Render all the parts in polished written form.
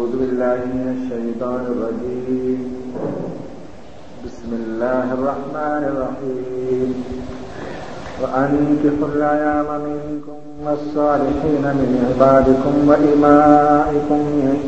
أعوذ بالله من الشيطان الرجيم. بسم الله الرحمن الرحيم. وأنكحوا الأيام منكم والصالحين من عبادكم وإمائكم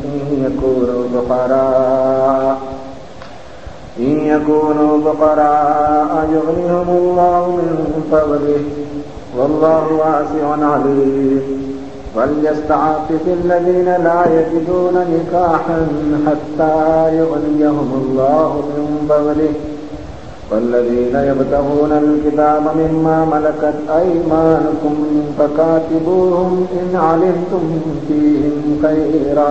إن يكونوا فقراء يغنيهم الله من فضله والله واسع عليم. وليستعفف الذين لا يجدون نكاحا حتى يغنيهم الله من فضله والذين يبتغون الكتاب مما ملكت أيمانكم فكاتبوهم إن علمتم فيهم خيرا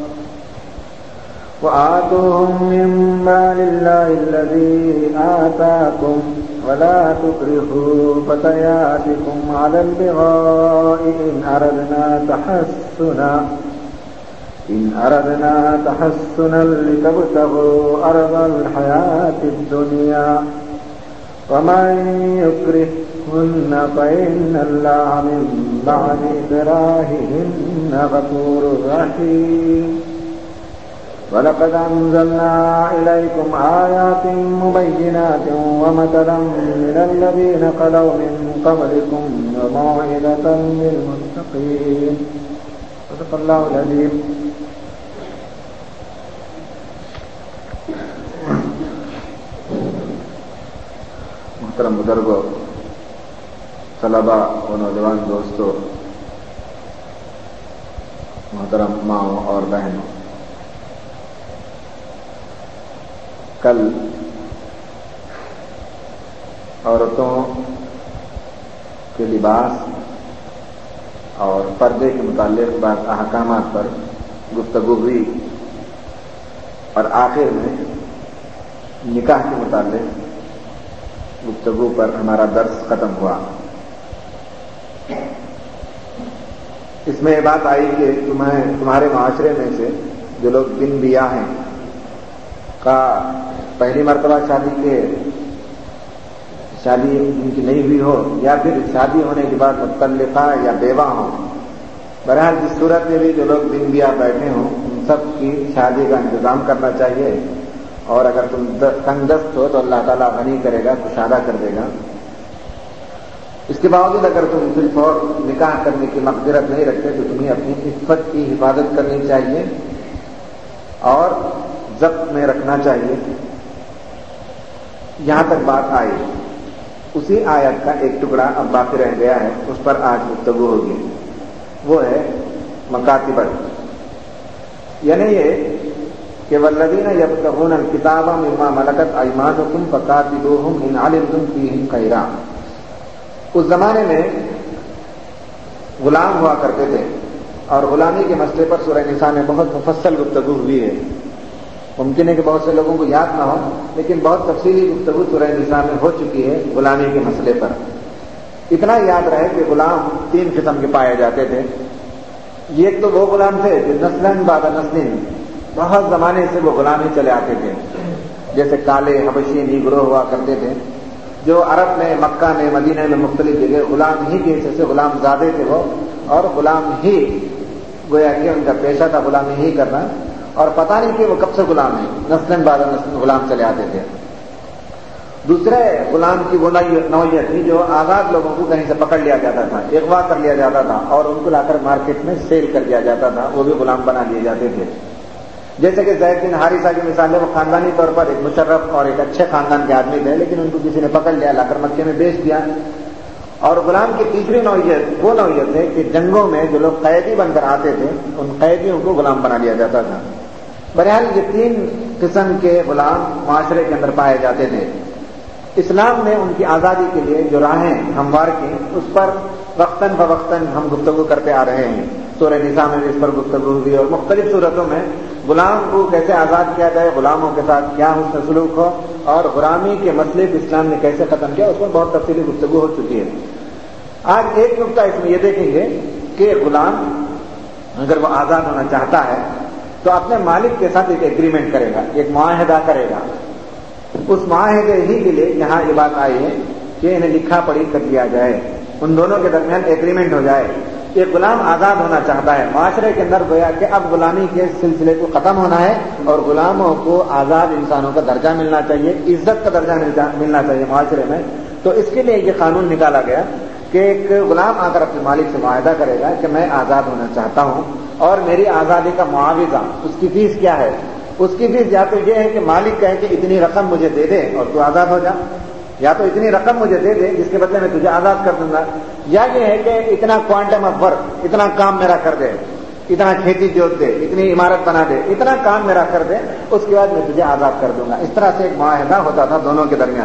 وآتوهم من مال الله الذي آتاكم ولا تكرهوا فتياتكم على البغاء إن أردنا تحسنا لتبتغوا أرض الحياة الدنيا ومن يكرهن فإن الله من بعد إكراههن غفور رحيم. وَلَقَدْ أَنزَلْنَا إِلَيْكُمْ آيَاتٍ مُبَيِّنَاتٍ وَمَثَلًا مِنَ الَّذِينَ خَلَوْا مِن قَبْلِكُمْ وَمَوْعِظَةً لِّلْمُتَّقِينَ. صدق اللہ العظیم. محترم بزرگوں، طلباء و نوجوان دوستوں، محترم ماؤں اور بہنوں، کل عورتوں کے لباس اور پردے کے متعلق بعض احکامات پر گفتگو ہوئی اور آخر میں نکاح کے متعلق گفتگو پر ہمارا درس ختم ہوا. اس میں یہ بات آئی کہ تمہارے معاشرے میں سے جو لوگ بن بیاہ ہیں کا پہلی مرتبہ شادی ان کی نہیں ہوئی ہو یا پھر شادی ہونے کے بعد مطلقہ یا بیوہ ہوں، بہرحال جس صورت میں بھی جو لوگ بن بیاہ بیٹھے ہوں ان سب کی شادی کا انتظام کرنا چاہیے. اور اگر تم تنگ دست ہو تو اللہ تعالیٰ غنی کرے گا، کشادہ کر دے گا. اس کے باوجود اگر تم صرف اور نکاح کرنے کی مقدرت نہیں رکھتے تو تمہیں اپنی عفت کی حفاظت کرنی چاہیے اور ضبط میں رکھنا چاہیے. یہاں تک بات آئی. اسی آیت کا ایک ٹکڑا اب باقی رہ گیا ہے، اس پر آج گفتگو ہوگی. وہ ہے مکاتبت، یعنی یہ کہ والذین یبتغون الکتاب مما ملکت ایمانکم فکاتبوہم ان علمتم فیہم خیرا. اس زمانے میں غلام ہوا کرتے تھے اور غلامی کے مسئلے پر سورہ نساء میں بہت مفصل گفتگو ہوئی ہے. ممکن ہے کہ بہت سے لوگوں کو یاد نہ ہو، لیکن بہت تفصیلی گفتگو سورہ نساء میں ہو چکی ہے غلامی کے مسئلے پر. اتنا یاد رہے کہ غلام 3 قسم کے پائے جاتے تھے. ایک تو وہ غلام تھے جو نسلاً بعد نسل بہت زمانے سے وہ غلام ہی چلے آتے تھے، جیسے کالے حبشی نیگرو ہوا کرتے تھے جو عرب میں، مکہ میں، مدینہ میں مختلف جگہ غلام ہی کے حصے سے غلام زادے تھے وہ، اور غلام ہی گویا کہ ان کا پیشہ تھا غلامی ہی کرنا، اور پتہ نہیں کہ وہ کب سے غلام ہیں، نسلاً بعد نسل غلام چلے آتے تھے. دوسرے غلام کی وہ نوعیت تھی جو آزاد لوگوں کو کہیں سے پکڑ لیا جاتا تھا، اغوا کر لیا جاتا تھا اور ان کو لا کر مارکیٹ میں سیل کر دیا جاتا تھا، وہ بھی غلام بنا لیے جاتے تھے. جیسے کہ زید بن حارثہ کی مثال ہے، وہ خاندانی طور پر ایک مشرف اور ایک اچھے خاندان کے آدمی تھے، لیکن ان کو کسی نے پکڑ لیا، لا کر مکے میں بیچ دیا. اور غلام کی تیسری نوعیت وہ نوعیت ہے کہ جنگوں میں جو لوگ قیدی بن کر آتے تھے ان قیدیوں کو غلام بنا لیا جاتا تھا. بہرحال یہ 3 قسم کے غلام معاشرے کے اندر پائے جاتے تھے. اسلام نے ان کی آزادی کے لیے جو راہیں ہموار کی اس پر وقتاً فوقتاً ہم گفتگو کرتے آ رہے ہیں. سورہ نساء میں بھی اس پر گفتگو ہوئی اور مختلف صورتوں میں غلام کو کیسے آزاد کیا جائے، غلاموں کے ساتھ کیا حسن سلوک ہو اور غلامی کے مسئلے کو اسلام نے کیسے ختم کیا، اس پر بہت تفصیلی گفتگو ہو چکی ہے. آج ایک نقطہ اس میں یہ دیکھیں گے کہ غلام اگر وہ آزاد ہونا چاہتا ہے تو اپنے مالک کے ساتھ ایک ایگریمنٹ کرے گا، ایک معاہدہ کرے گا. اس معاہدے ہی کے لیے یہاں یہ بات آئی ہے کہ انہیں لکھا پڑھی کر دیا جائے، ان دونوں کے درمیان ایگریمنٹ ہو جائے یہ غلام آزاد ہونا چاہتا ہے، معاشرے کے اندر گویا کہ اب غلامی کے سلسلے کو ختم ہونا ہے اور غلاموں کو آزاد انسانوں کا درجہ ملنا چاہیے، عزت کا درجہ ملنا چاہیے معاشرے میں. تو اس کے لیے یہ قانون نکالا گیا کہ ایک غلام آ کر اپنے مالک سے معاہدہ کرے گا کہ میں آزاد ہونا چاہتا ہوں اور میری آزادی کا معاوضہ، اس کی فیس کیا ہے؟ اس کی فیس یا تو یہ ہے کہ مالک کہے کہ اتنی رقم مجھے دے دے اور تو آزاد ہو جا، یا تو اتنی رقم مجھے دے دے جس کے بدلے میں تجھے آزاد کر دوں گا، یا یہ ہے کہ اتنا کوانٹم آف ورک، اتنا کام میرا کر دے، اتنا کھیتی جوت دے، اتنی عمارت بنا دے، اتنا کام میرا کر دے، اس کے بعد میں تجھے آزاد کر دوں گا. اس طرح سے ایک معاہدہ ہوتا تھا دونوں کے درمیان.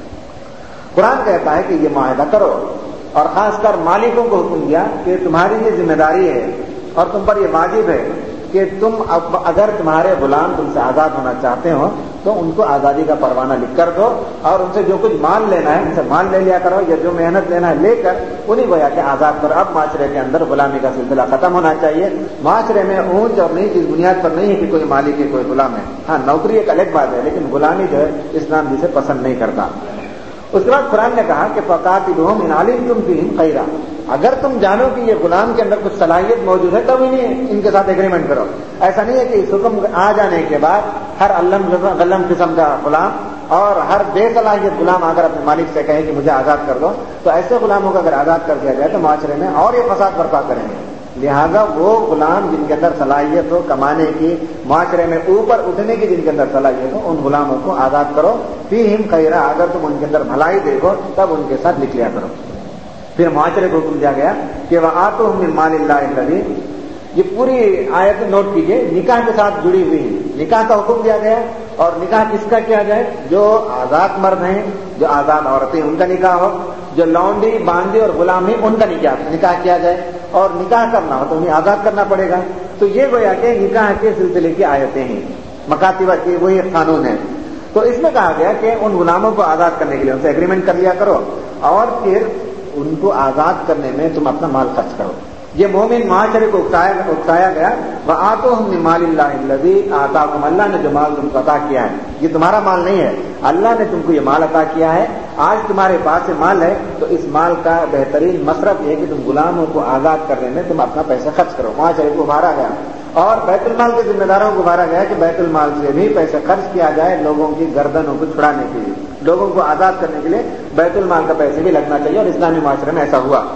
قرآن کہتا ہے کہ یہ معاہدہ کرو، اور خاص کر مالکوں کو حکم دیا کہ تمہاری یہ ذمہ داری ہے اور تم پر یہ واجب ہے کہ تم اگر تمہارے غلام تم سے آزاد ہونا چاہتے ہو تو ان کو آزادی کا پروانہ لکھ کر دو اور ان سے جو کچھ مال لینا ہے ان سے مال لے لیا کرو، یا جو محنت لینا ہے لے کر انہیں گویا کہ آزاد کرو. اب معاشرے کے اندر غلامی کا سلسلہ ختم ہونا چاہیے. معاشرے میں اونچ اور نیچ اس بنیاد پر نہیں ہے کہ کوئی مالک ہے کوئی غلام ہے. ہاں، نوکری ایک الگ بات ہے، لیکن غلامی جو ہے اسلام جسے پسند نہیں کرتا. اس کے بعد قرآن نے کہا کہ فقاتلوہم ان علمتم فیہم خیرا، اگر تم جانو کہ یہ غلام کے اندر کچھ صلاحیت موجود ہے تب انہیں ان کے ساتھ ایگریمنٹ کرو. ایسا نہیں ہے کہ اس حکم آ جانے کے بعد ہر غلم قسم کا غلام اور ہر بے صلاحیت غلام آ کر اپنے مالک سے کہے کہ مجھے آزاد کر دو. تو ایسے غلاموں کو اگر آزاد کر دیا جائے تو معاشرے میں اور یہ فساد برپا کریں گے. لہذا وہ غلام جن کے اندر صلاحیت ہو کمانے کی، معاشرے میں اوپر اٹھنے کی جن کے اندر صلاحیت ہو، ان غلاموں کو آزاد کرو. فیہم خیرا، اگر تم ان کے اندر بھلائی دیکھو تب ان کے ساتھ لکھ لیا کرو. پھر معاشرے کو حکم دیا گیا کہ وآتوہم من مال اللہ الذی، یہ پوری آیت نوٹ کیجئے، نکاح کے ساتھ جڑی ہوئی ہے. نکاح کا حکم دیا گیا، اور نکاح کس کا کیا جائے؟ جو آزاد مرد ہیں، جو آزاد عورتیں ان کا نکاح ہو، جو لونڈی باندی اور غلام ہیں ان کا نکاح کیا جائے. اور نکاح کرنا ہو تو انہیں آزاد کرنا پڑے گا. تو یہ گویا کہ نکاح کے سلسلے کی آیتیں ہیں، مکاتبہ کی وہی قانون ہے. تو اس میں کہا گیا کہ ان غلاموں کو آزاد کرنے کے لیے ان سے ایگریمنٹ کر لیا کرو اور پھر ان کو آزاد کرنے میں تم اپنا مال خرچ کرو. یہ مومن معاشرے کو اکسایا گیا. وآتوہم من مال اللہ الذی آتاکم، اللہ نے جو مال تم کو عطا کیا ہے یہ تمہارا مال نہیں ہے، اللہ نے تم کو یہ مال عطا کیا ہے. آج تمہارے پاس مال ہے تو اس مال کا بہترین مصرف یہ ہے کہ تم غلاموں کو آزاد کرنے میں تم اپنا پیسہ خرچ کرو. معاشرے کو ابھارا گیا اور بیت المال کے ذمہ داروں کو ابھارا گیا کہ بیت المال سے بھی پیسے خرچ کیا جائے لوگوں کی گردنوں کو چھڑانے کے لیے. لوگوں کو آزاد کرنے کے لیے بیت المال کا پیسے بھی لگنا چاہیے، اور اسلامی معاشرے میں ایسا ہوا.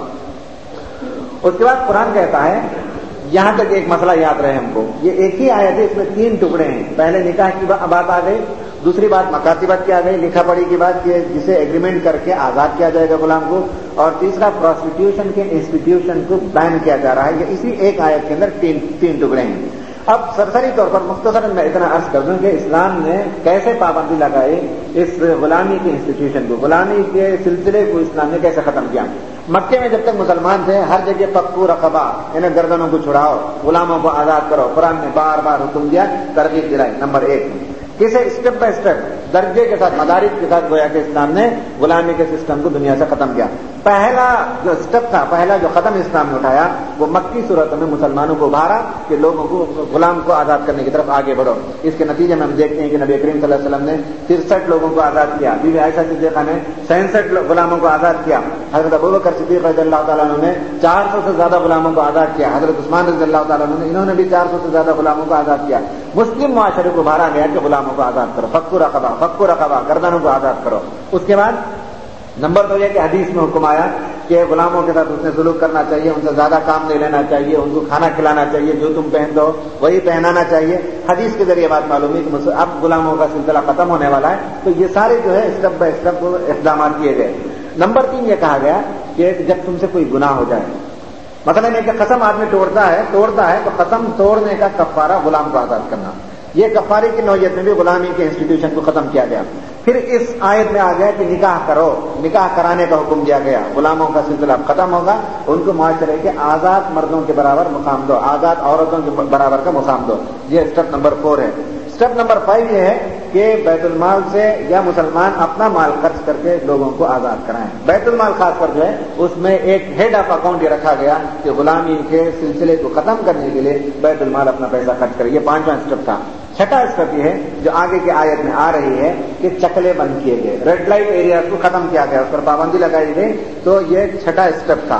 اس کے بعد قرآن کہتا ہے، یہاں تک ایک مسئلہ یاد رہے ہم کو، یہ ایک ہی آیت ہے، اس میں 3 ٹکڑے ہیں. پہلے نکاح کی بات آ گئی، دوسری بات مکاتبت کی آ گئی، لکھا پڑھی کی بات کہ جسے ایگریمنٹ کر کے آزاد کیا جائے گا غلام کو، اور تیسرا پروسٹیٹیوشن کے انسٹیٹیوشن کو بین کیا جا رہا ہے. یہ اسی ایک آیت کے اندر 3 ٹکڑے ہیں. اب سرسری طور پر مختصراً میں اتنا عرض کر دوں کہ اسلام نے کیسے پابندی لگائی اس غلامی کے انسٹیٹیوشن کو، غلامی کے سلسلے کو اسلام نے کیسے ختم کیا. مکے میں جب تک مسلمان تھے ہر جگہ فکو رقبہ، انہیں گردنوں کو چھڑاؤ، غلاموں کو آزاد کرو. قرآن نے بار بار حکم دیا، ترغیب دلائی. نمبر 1 کسے اسٹیپ بائی اسٹیپ درجے کے ساتھ مدارج کے ساتھ گویا کہ اسلام نے غلامی کے سسٹم کو دنیا سے ختم کیا. پہلا جو اسٹیپ تھا، پہلا جو قدم اسلام نے اٹھایا وہ مکی صورتوں میں مسلمانوں کو ابھارا کہ لوگوں کو غلام کو آزاد کرنے کی طرف آگے بڑھو. اس کے نتیجے میں ہم دیکھتے ہیں کہ نبی کریم صلی اللہ علیہ وسلم نے 63 لوگوں کو آزاد کیا، بی بی عائشہ صدیقہ نے 66 غلاموں کو آزاد کیا، حضرت ابوبکر صدیق رضی اللہ تعالیٰ عنہ نے 400 سے زیادہ غلاموں کو آزاد کیا، حضرت عثمان رضی اللہ تعالیٰ عنہ نے انہوں نے بھی 400 سے زیادہ غلاموں کو آزاد کیا. مسلم معاشرے کو ابھارا گیا کہ غلاموں کو آزاد کرو، فکو رقبہ گردنوں کو آزاد کرو. اس کے بعد نمبر 2 یہ کہ حدیث میں حکم آیا کہ غلاموں کے ساتھ اس نے سلوک کرنا چاہیے، ان سے زیادہ کام نہیں لینا چاہیے، ان کو کھانا کھلانا چاہیے، جو تم پہن دو وہی پہنانا چاہیے. حدیث کے ذریعے بات معلوم ہے کہ اب غلاموں کا سلسلہ ختم ہونے والا ہے. تو یہ سارے جو ہے اسٹیپ بائی اسٹیپ اقدامات کیے گئے. نمبر 3 یہ کہا گیا کہ جب تم سے کوئی گناہ ہو جائے، مثلا ایک قسم آدمی توڑتا ہے تو قسم توڑنے کا کفارہ غلام کو آزاد کرنا. یہ کفارے کی نوعیت میں بھی غلامی کے انسٹیٹیوشن کو ختم کیا گیا. پھر اس آیت میں آ گیا کہ نکاح کرو، نکاح کرانے کا حکم دیا گیا. غلاموں کا سلسلہ اب ختم ہوگا، ان کو معاشرے کے آزاد مردوں کے برابر مقام دو، آزاد عورتوں کے برابر کا مقام دو. یہ اسٹیپ نمبر 4 ہے. اسٹیپ نمبر 5 یہ ہے کہ بیت المال سے یا مسلمان اپنا مال خرچ کر کے لوگوں کو آزاد کرائیں. بیت المال خاص کر جو ہے اس میں ایک ہیڈ آف اکاؤنٹ یہ رکھا گیا کہ غلامی کے سلسلے کو ختم کرنے کے لیے بیت المال اپنا پیسہ خرچ کرے. یہ 5واں اسٹیپ تھا. 6واں اسٹیپ یہ ہے جو آگے کی آیت میں آ رہی ہے کہ چکلے بند کیے گئے، ریڈ لائٹ ایریا کو ختم کیا گیا، اس پر پابندی لگائی گئی. تو یہ 6واں اسٹیپ تھا.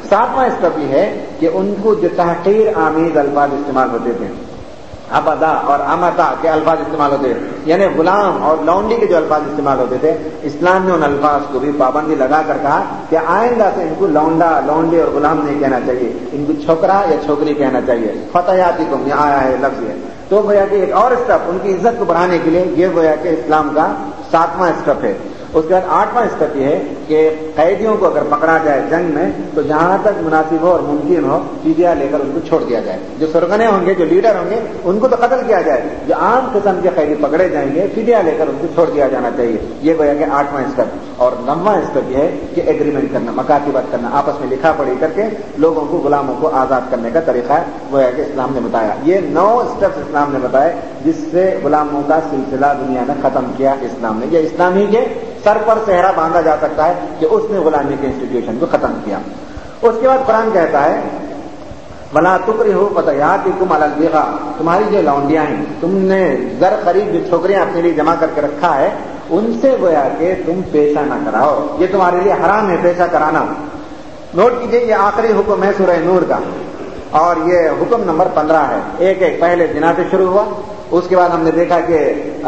7واں اسٹیپ یہ ہے کہ ان کو جو تحقیر آمیز الفاظ استعمال ہوتے تھے، ابدا اور امتا کے الفاظ استعمال ہوتے تھے، یعنی غلام اور لونڈی کے جو الفاظ استعمال ہوتے تھے، اسلام نے ان الفاظ کو بھی پابندی لگا کر کہا کہ آئندہ سے ان کو لونڈا، لونڈی اور غلام نہیں کہنا چاہیے، ان کو چھوکرا یا چھوکری کہنا چاہیے۔ فتیاتکم یہ آیا ہے لفظ ہے۔ تو گویا کہ ایک اور اسٹیپ ان کی عزت کو بڑھانے کے لیے یہ گویا کہ اسلام کا 7واں اسٹیپ ہے۔ اس کے بعد 8واں اسٹیپ یہ ہے کہ قیدیوں کو اگر پکڑا جائے جنگ میں تو جہاں تک مناسب ہو اور ممکن ہو فدیہ لے کر ان کو چھوڑ دیا جائے۔ جو سرغنے ہوں گے، جو لیڈر ہوں گے، ان کو تو قتل کیا جائے، جو عام قسم کے قیدی پکڑے جائیں گے فدیہ لے کر ان کو چھوڑ دیا جانا چاہیے۔ یہ گویا کہ 8واں اسٹیپ۔ اور 9واں اسٹیپ یہ ہے کہ ایگریمنٹ کرنا، مکاتبت کرنا، آپس میں لکھا پڑھی کر کے لوگوں کو، غلاموں کو آزاد کرنے کا طریقہ گویا کہ اسلام نے بتایا۔ یہ 9 اسٹیپس اسلام نے بتائے جس سے غلاموں کا سلسلہ دنیا میں ختم کیا اسلام نے۔ یہ اسلامی کے سر پر صحرا باندھا جا سکتا ہے کہ اس نے غلامی کے انسٹیٹیوشن کو ختم کیا۔ اس کے بعد قرآن کہتا ہے وَلَا تُكْرِهُ فَتَيَاتِكُمْ عَلَى الْبِغَاءِ، تمہاری جو لونڈیاں ہیں، تم نے زر خرید جو چھوکریاں اپنے لیے جمع کر کے رکھا ہے، ان سے گویا کہ تم پیشہ نہ کراؤ، یہ تمہارے لیے حرام ہے پیشہ کرانا۔ نوٹ کیجئے یہ آخری حکم ہے سورہ نور کا، اور یہ حکم نمبر 15 ہے۔ ایک پہلے زنا سے شروع ہوا، اس کے بعد ہم نے دیکھا کہ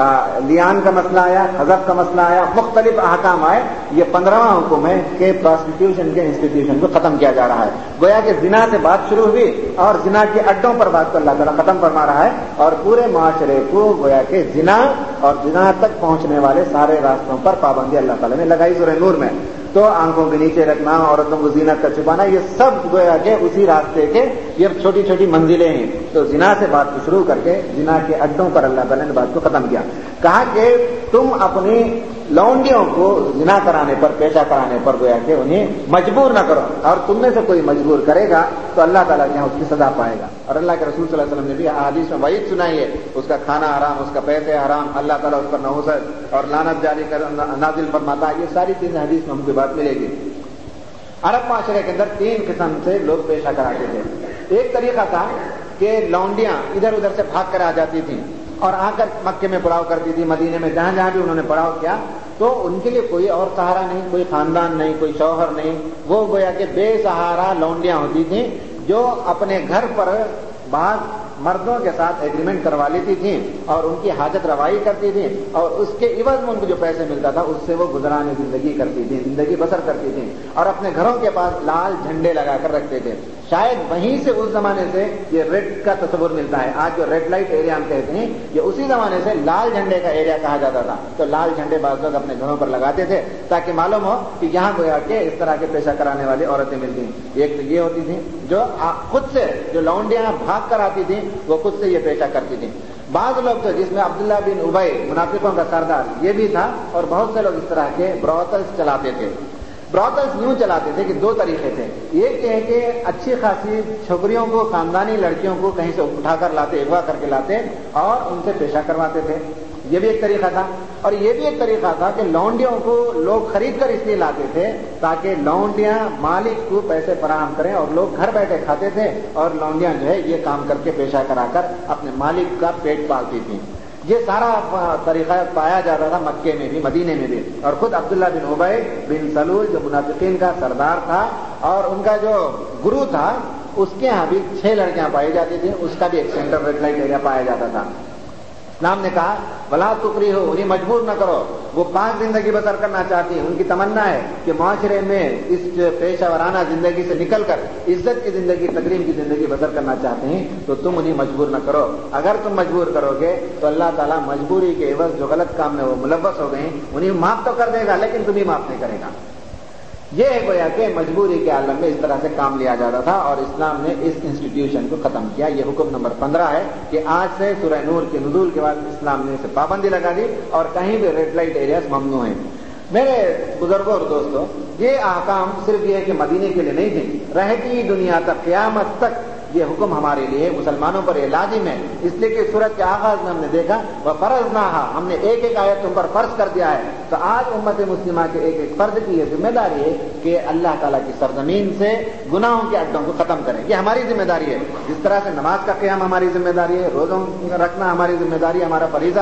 لیان کا مسئلہ آیا، حذف کا مسئلہ آیا، مختلف احکام آئے۔ یہ 15واں حکم ہے کہ پراسٹیٹیوشن کے انسٹیٹیوشن کو ختم کیا جا رہا ہے۔ گویا کہ زنا سے بات شروع ہوئی اور زنا کے اڈوں پر بات کو اللہ تعالیٰ ختم فرما رہا ہے، اور پورے معاشرے کو گویا کہ زنا اور زنا تک پہنچنے والے سارے راستوں پر پابندی اللہ تعالیٰ نے لگائی سورہ نور میں۔ تو آنکھوں کے نیچے رکھنا، عورتوں کو زینت کا چھپانا، یہ سب گویا کہ اسی راستے کے یہ چھوٹی چھوٹی منزلیں ہیں۔ تو زنا سے بات کو شروع کر کے زنا کے اڈوں پر اللہ تعالیٰ نے بات کو ختم کیا۔ کہا کہ تم اپنی لونڈیوں کو زنا کرانے پر، پیشہ کرانے پر گویا کہ انہیں مجبور نہ کرو، اور تم میں سے کوئی مجبور کرے گا تو اللہ تعالیٰ کے یہاں اس کی سزا پائے گا۔ اور اللہ کے رسول صلی اللہ علیہ وسلم نے بھی حدیث میں وعید سنائی ہے، اس کا کھانا حرام، اس کا پیسے حرام، اللہ تعالیٰ اس پر نحوست اور لعنت جاری کر نازل فرماتا ہے۔ یہ ساری چیزیں حدیث میں ہم کو بات ملے گی۔ عرب معاشرے کے اندر 3 قسم سے لوگ پیشہ کراتے تھے۔ ایک طریقہ تھا کہ لونڈیاں ادھر ادھر سے بھاگ کر آ جاتی تھیں اور آ کر مکے میں پڑاؤ کرتی تھی، مدینے میں جہاں جہاں بھی انہوں نے پڑاؤ کیا، تو ان کے لیے کوئی اور سہارا نہیں، کوئی خاندان نہیں، کوئی شوہر نہیں، وہ گویا کہ بے سہارا لونڈیاں ہوتی تھیں جو اپنے گھر پر بعض مردوں کے ساتھ ایگریمنٹ کروا لیتی تھیں اور ان کی حاجت روائی کرتی تھیں، اور اس کے عوض میں ان کو جو پیسے ملتا تھا اس سے وہ گزران زندگی کرتی تھیں، زندگی بسر کرتی تھیں، اور اپنے گھروں کے پاس لال جھنڈے لگا کر رکھتے تھے۔ شاید وہیں سے اس زمانے سے یہ ریڈ کا تصور ملتا ہے۔ آج جو ریڈ لائٹ ایریا ہم کہتے ہیں، یہ اسی زمانے سے لال جھنڈے کا ایریا کہا جاتا تھا۔ تو لال جھنڈے بعض لوگ اپنے گھروں پر لگاتے تھے تاکہ معلوم ہو کہ یہاں گویا کہ اس طرح کے پیشہ کرانے والی عورتیں ملتی ہیں۔ ایک تو یہ ہوتی تھیں جو خود سے، جو لونڈیاں بھاگ کر آتی تھیں وہ خود سے یہ پیشہ کرتی تھیں۔ بعض لوگ تو جس میں عبداللہ بن ابی منافقوں کا سردار یہ بھی تھا، اور بہت سے لوگ اس طرح کے براؤتلز چلاتے تھے۔ براؤتلز یوں چلاتے تھے کہ 2 طریقے تھے۔ ایک یہ ہے کہ اچھی خاصی چھوکریوں کو، خاندانی لڑکیوں کو کہیں سے اٹھا کر لاتے، اغوا کر کے لاتے اور ان سے پیشہ کرواتے تھے، یہ بھی ایک طریقہ تھا۔ اور یہ بھی ایک طریقہ تھا کہ لونڈیوں کو لوگ خرید کر اس لیے لاتے تھے تاکہ لونڈیاں مالک کو پیسے فراہم کریں، اور لوگ گھر بیٹھے کھاتے تھے اور لونڈیاں جو ہے یہ کام کر کے پیشہ کرا کر اپنے مالک کا پیٹ پالتی تھیں۔ یہ سارا طریقہ پایا جاتا تھا مکے میں بھی، مدینے میں بھی۔ اور خود عبداللہ بن ابی بن سلول جو منافقین کا سردار تھا اور ان کا جو گرو تھا، اس کے یہاں بھی 6 لڑکیاں پائی جاتی تھیں، اس کا بھی ایک سینٹر ریڈ لائٹ ایریا پایا جاتا تھا۔ اسلام نے کہا ولا تکریہو، انہیں مجبور نہ کرو، وہ پاک زندگی بسر کرنا چاہتی ہیں، ان کی تمنا ہے کہ معاشرے میں اس پیشہ ورانہ زندگی سے نکل کر عزت کی زندگی، تکریم کی زندگی بسر کرنا چاہتے ہیں، تو تم انہیں مجبور نہ کرو۔ اگر تم مجبور کرو گے تو اللہ تعالیٰ مجبوری کے عوض جو غلط کام میں وہ ملوث ہو گئے انہیں معاف تو کر دے گا لیکن تمہیں معاف نہیں کرے گا۔ یہ ہے گویا کہ مجبوری کے عالم میں اس طرح سے کام لیا جاتا تھا، اور اسلام نے اس انسٹیٹیوشن کو ختم کیا۔ یہ حکم نمبر 15 ہے کہ آج سے سورہ نور کے نزول کے بعد اسلام نے اسے پابندی لگا دی اور کہیں بھی ریڈ لائٹ ایریاز ممنوع ہیں۔ میرے بزرگوں اور دوستوں، یہ احکام صرف یہ ہے کہ مدینے کے لیے نہیں تھے، رہتی دنیا تک، قیامت تک یہ حکم ہمارے لیے مسلمانوں پر یہ لازم ہے، اس لیے کہ سورت کے آغاز میں ہم نے دیکھا وَفَرَضْنَاهَا، ہم نے ایک ایک آیت تم پر فرض کر دیا ہے۔ تو آج امت مسلمہ کے ایک ایک فرد کی یہ ذمہ داری ہے کہ اللہ تعالیٰ کی سرزمین سے گناہوں کے اڈوں کو ختم کریں، یہ ہماری ذمہ داری ہے۔ جس طرح سے نماز کا قیام ہماری ذمہ داری ہے، روزوں رکھنا ہماری ذمہ داری، ہمارا فریضہ ہے،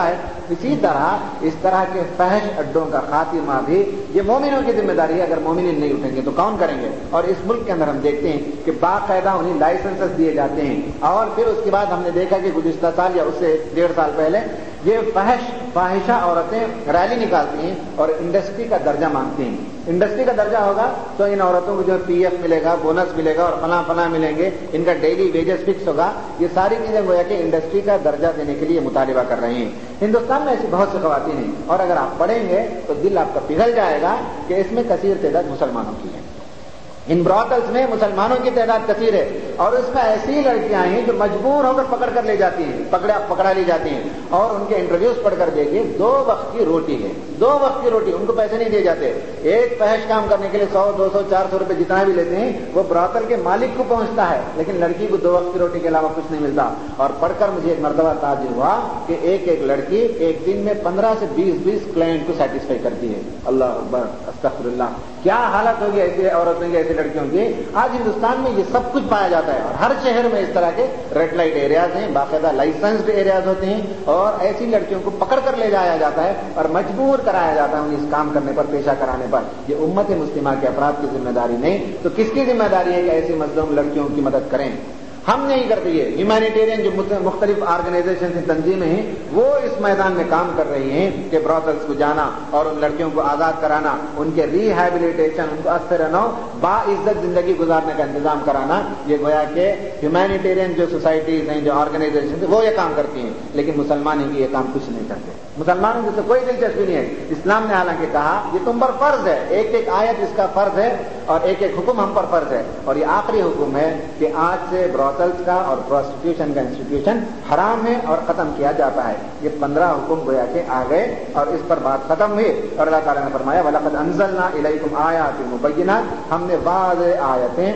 اسی طرح اس طرح کے فحش اڈوں کا خاتمہ بھی یہ مومنوں کی ذمہ داری ہے. اگر مومنین نہیں اٹھیں گے تو کون کریں گے؟ اور اس ملک کے اندر ہم دیکھتے ہیں کہ باقاعدہ انہیں لائسنسز دیے جاتے ہیں، اور پھر اس کے بعد ہم نے دیکھا کہ گزشتہ سال یا اس سے 1.5 سال پہلے یہ فاحشہ عورتیں ریلی نکالتی ہیں اور انڈسٹری کا درجہ مانگتی ہیں. انڈسٹری کا درجہ ہوگا تو ان عورتوں کو جو پی ایف ملے گا، بونس ملے گا اور فلاں ملیں گے، ان کا ڈیلی ویجز فکس ہوگا. یہ ساری چیزیں گویا کہ انڈسٹری کا درجہ دینے کے لیے مطالبہ کر رہے ہیں. ہندوستان میں ایسی بہت سی خواتین ہیں، اور اگر آپ پڑھیں گے تو دل آپ کا پگھل جائے گا کہ اس میں کثیر تعداد مسلمانوں کی ہے. ان براٹلز میں مسلمانوں کی تعداد کثیر ہے، اور اس میں ایسی لڑکیاں ہیں جو مجبور ہو کر پکڑ کر لے جاتی ہیں، پکڑا لی جاتی ہیں، اور ان کے انٹرویوز پڑھ کر دیکھیے 2 وقت کی روٹی ہے، 2 وقت کی روٹی، ان کو پیسے نہیں دیے جاتے. ایک فحش کام کرنے کے لیے 100 200 400 روپے جتنا بھی لیتے ہیں وہ براٹل کے مالک کو پہنچتا ہے، لیکن لڑکی کو 2 وقت کی روٹی کے علاوہ کچھ نہیں ملتا. اور پڑھ کر مجھے ایک مرتبہ تعجب ہوا کہ ایک لڑکی ایک دن میں 15 سے 20 کلائنٹ کو سیٹسفائی کرتی ہے. اللہ اکبر، استغفر اللہ. کیا حالت ہوگی ایسے عورتوں کی، ایسے لڑکیوں کی. آج ہندوستان میں یہ سب کچھ پایا جاتا ہے، اور ہر شہر میں اس طرح کے ریڈ لائٹ ایریاز ہیں، باقاعدہ لائسنسڈ ایریاز ہوتے ہیں، اور ایسی لڑکیوں کو پکڑ کر لے جایا جاتا ہے اور مجبور کرایا جاتا ہے انہیں اس کام کرنے پر، پیشہ کرانے پر. یہ امت مسلمہ کے افراد کی ذمہ داری نہیں تو کس کی ذمہ داری ہے کہ ایسی مظلوم لڑکیوں کی مدد کریں؟ ہم نہیں کرتے. یہ ہیومینیٹیرین جو مختلف آرگنائزیشن تنظیمیں ہیں وہ اس میدان میں کام کر رہی ہیں کہ براٹلز کو جانا اور ان لڑکیوں کو آزاد کرانا، ان کے ریہیبلیٹیشن، ان کو اثر نو باعزت زندگی گزارنے کا انتظام کرانا. یہ گویا کہ ہیومینیٹیرین جو سوسائٹیز ہیں، جو آرگنائزیشن ہیں، وہ یہ کام کرتی ہیں، لیکن مسلمان ان کی یہ کام کچھ نہیں کرتے. مسلمانوں جیسے کوئی دلچسپی نہیں ہے. اسلام نے حالانکہ کہا یہ تم پر فرض ہے، ایک آیت اس کا فرض ہے اور ایک حکم ہم پر فرض ہے، اور یہ آخری حکم ہے کہ آج سے براٹلز کا اور پروسٹیٹیوشن کا انسٹیٹیوشن حرام ہے اور ختم کیا جاتا ہے. یہ 15 حکم گویا کہ آ گئے اور اس پر بات ختم ہوئی، اور اللہ تعالیٰ نے فرمایا وَلَقَدْ أَنزَلْنَا إِلَيْكُمْ آيَاتٍ مُبَيِّنَاتٍ، ہم نے واضح آیتیں،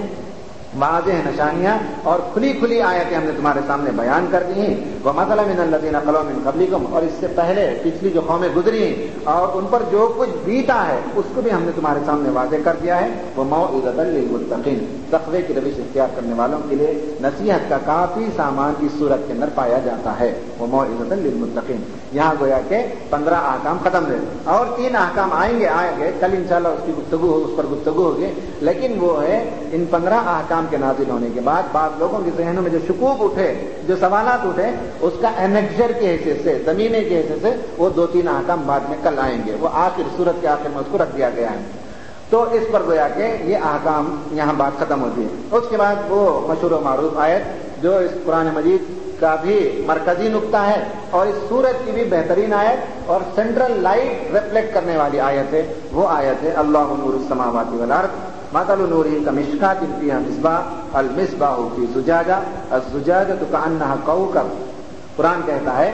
واضح نشانیاں اور کھلی آیتیں ہم نے تمہارے سامنے بیان کر دی ہیں. وَمَثَلًا مِنَ الَّذِينَ خَلَوْا مِن قَبْلِكُمْ، اور اس سے پہلے پچھلی جو قومیں گزری ہیں اور ان پر جو کچھ بیتا ہے اس کو بھی ہم نے تمہارے سامنے واضح کر دیا ہے. وَمَوْعِظَةً لِّلْمُتَّقِينَ، تقوی کی روش اختیار کرنے والوں کے لیے نصیحت کا کافی سامان اس صورت کے اندر پایا جاتا ہے. وَمَوْعِظَةً لِّلْمُتَّقِينَ، یہاں گویا کہ 15 احکام ختم ہوئے اور 3 احکام آئیں گے. کل انشاءاللہ اس پر گفتگو ہوگی. لیکن وہ ہے ان 15 احکام کے نازل ہونے کے بعد بعض لوگوں کے ذہنوں میں جو شکوک اٹھے، جو سوالات اٹھے، اس کا انیکزر کی حیثیت سے، زمینے کی حیثیت سے وہ 2-3 احکام بعد میں کل آئیں گے. وہ سورت کے آخر میں اس کو رکھ دیا گیا ہے. تو اس پر گویا کہ یہ احکام یہاں بات ختم ہوتی ہے. اس کے بعد وہ مشہور و معروف آیت جو اس قرآن مجید کا بھی مرکزی نقطہ ہے اور اس سورت کی بھی بہترین آیت اور سینٹرل لائٹ ریفلیکٹ کرنے والی آیت ہے، وہ آیت ہے اللہ نور السماوات والارض مثل نورہ کمشکاۃ فیہا مصباح المصباح فی زجاجہ الزجاجۃ کأنہا کوکب. قرآن کہتا ہے،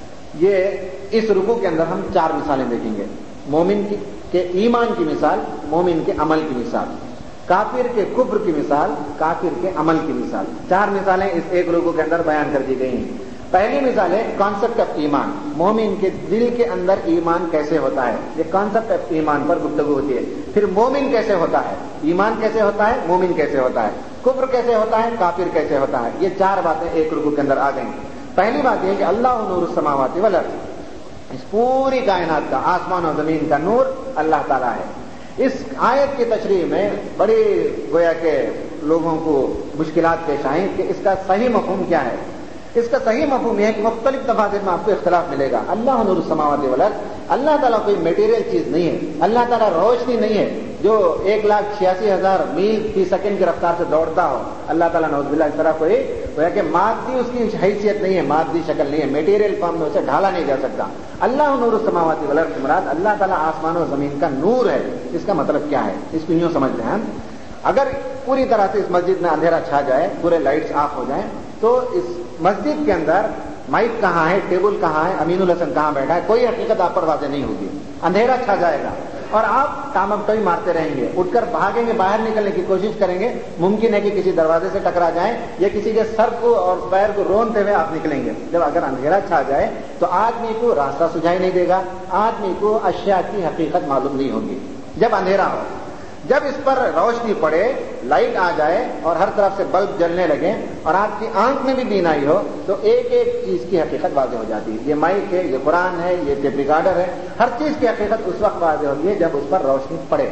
یہ اس رکوع کے اندر ہم 4 مثالیں دیکھیں گے. مومن کے ایمان کی مثال، مومن کے عمل کی مثال، کافر کے کفر کی مثال، کافر کے عمل کی مثال. 4 مثالیں اس ایک رکوع کے اندر بیان کر دی گئی ہیں. پہلی مثال ہے کانسیپٹ آف ایمان، مومن کے دل کے اندر ایمان کیسے ہوتا ہے. یہ کانسیپٹ آف ایمان پر گفتگو ہوتی ہے. پھر مومن کیسے ہوتا ہے، ایمان کیسے ہوتا ہے، مومن کیسے ہوتا ہے، کفر کیسے ہوتا ہے، کافر کیسے ہوتا ہے. یہ 4 باتیں ایک رکوع کے اندر آ گئیں. پہلی بات یہ کہ اللہ نور السماوات والارض، اس پوری کائنات کا، آسمان و زمین کا نور اللہ تعالیٰ ہے. اس آیت کی تشریح میں بڑی گویا کہ لوگوں کو مشکلات پیش آئیں کہ اس کا صحیح مفہوم کیا ہے. اس کا صحیح مفہوم یہ ہے کہ مختلف تفاسیر میں آپ کو اختلاف ملے گا. اللہ نور السماوات والارض، اللہ تعالیٰ کوئی میٹیریل چیز نہیں ہے، اللہ تعالیٰ روشنی نہیں ہے جو 1,86,000 میل فی سیکنڈ کی رفتار سے دوڑتا ہو. اللہ تعالیٰ نعوذ باللہ اس طرح کوئی گویا کہ مادی اس کی حیثیت نہیں ہے، مادی شکل نہیں ہے، میٹیریل فارم میں اسے ڈھالا نہیں جا سکتا. اللہ نور السماوات والارض سے مراد اللہ تعالیٰ آسمان و زمین کا نور ہے. اس کا مطلب کیا ہے، اس کو یوں سمجھتے ہیں. اگر پوری طرح سے اس مسجد میں اندھیرا چھا جائے، پورے لائٹس آف ہو جائیں، تو اس مسجد کے اندر مائک کہاں ہے، ٹیبل کہاں ہے، امین الحسن کہاں بیٹھا ہے، کوئی حقیقت آپ پر واضح نہیں ہوگی. اندھیرا چھا جائے گا اور آپ ٹام ٹوئی مارتے رہیں گے، اٹھ کر بھاگیں گے، باہر نکلنے کی کوشش کریں گے. ممکن ہے کہ کسی دروازے سے ٹکرا جائیں یا کسی کے سر کو اور پیر کو رونتے ہوئے آپ نکلیں گے. جب اگر اندھیرا چھا جائے تو آدمی کو راستہ سجائی نہیں دے گا، آدمی کو اشیاء کی حقیقت معلوم نہیں ہوگی. جب اندھیرا ہو جب اس پر روشنی پڑے، لائٹ آ جائے اور ہر طرف سے بلب جلنے لگے اور آپ کی آنکھ میں بھی بینائی ہو تو ایک ایک چیز کی حقیقت واضح ہو جاتی ہے. یہ مائک ہے، یہ قرآن ہے، یہ ٹیپ ریکارڈر ہے، ہر چیز کی حقیقت اس وقت واضح ہوتی ہے جب اس پر روشنی پڑے.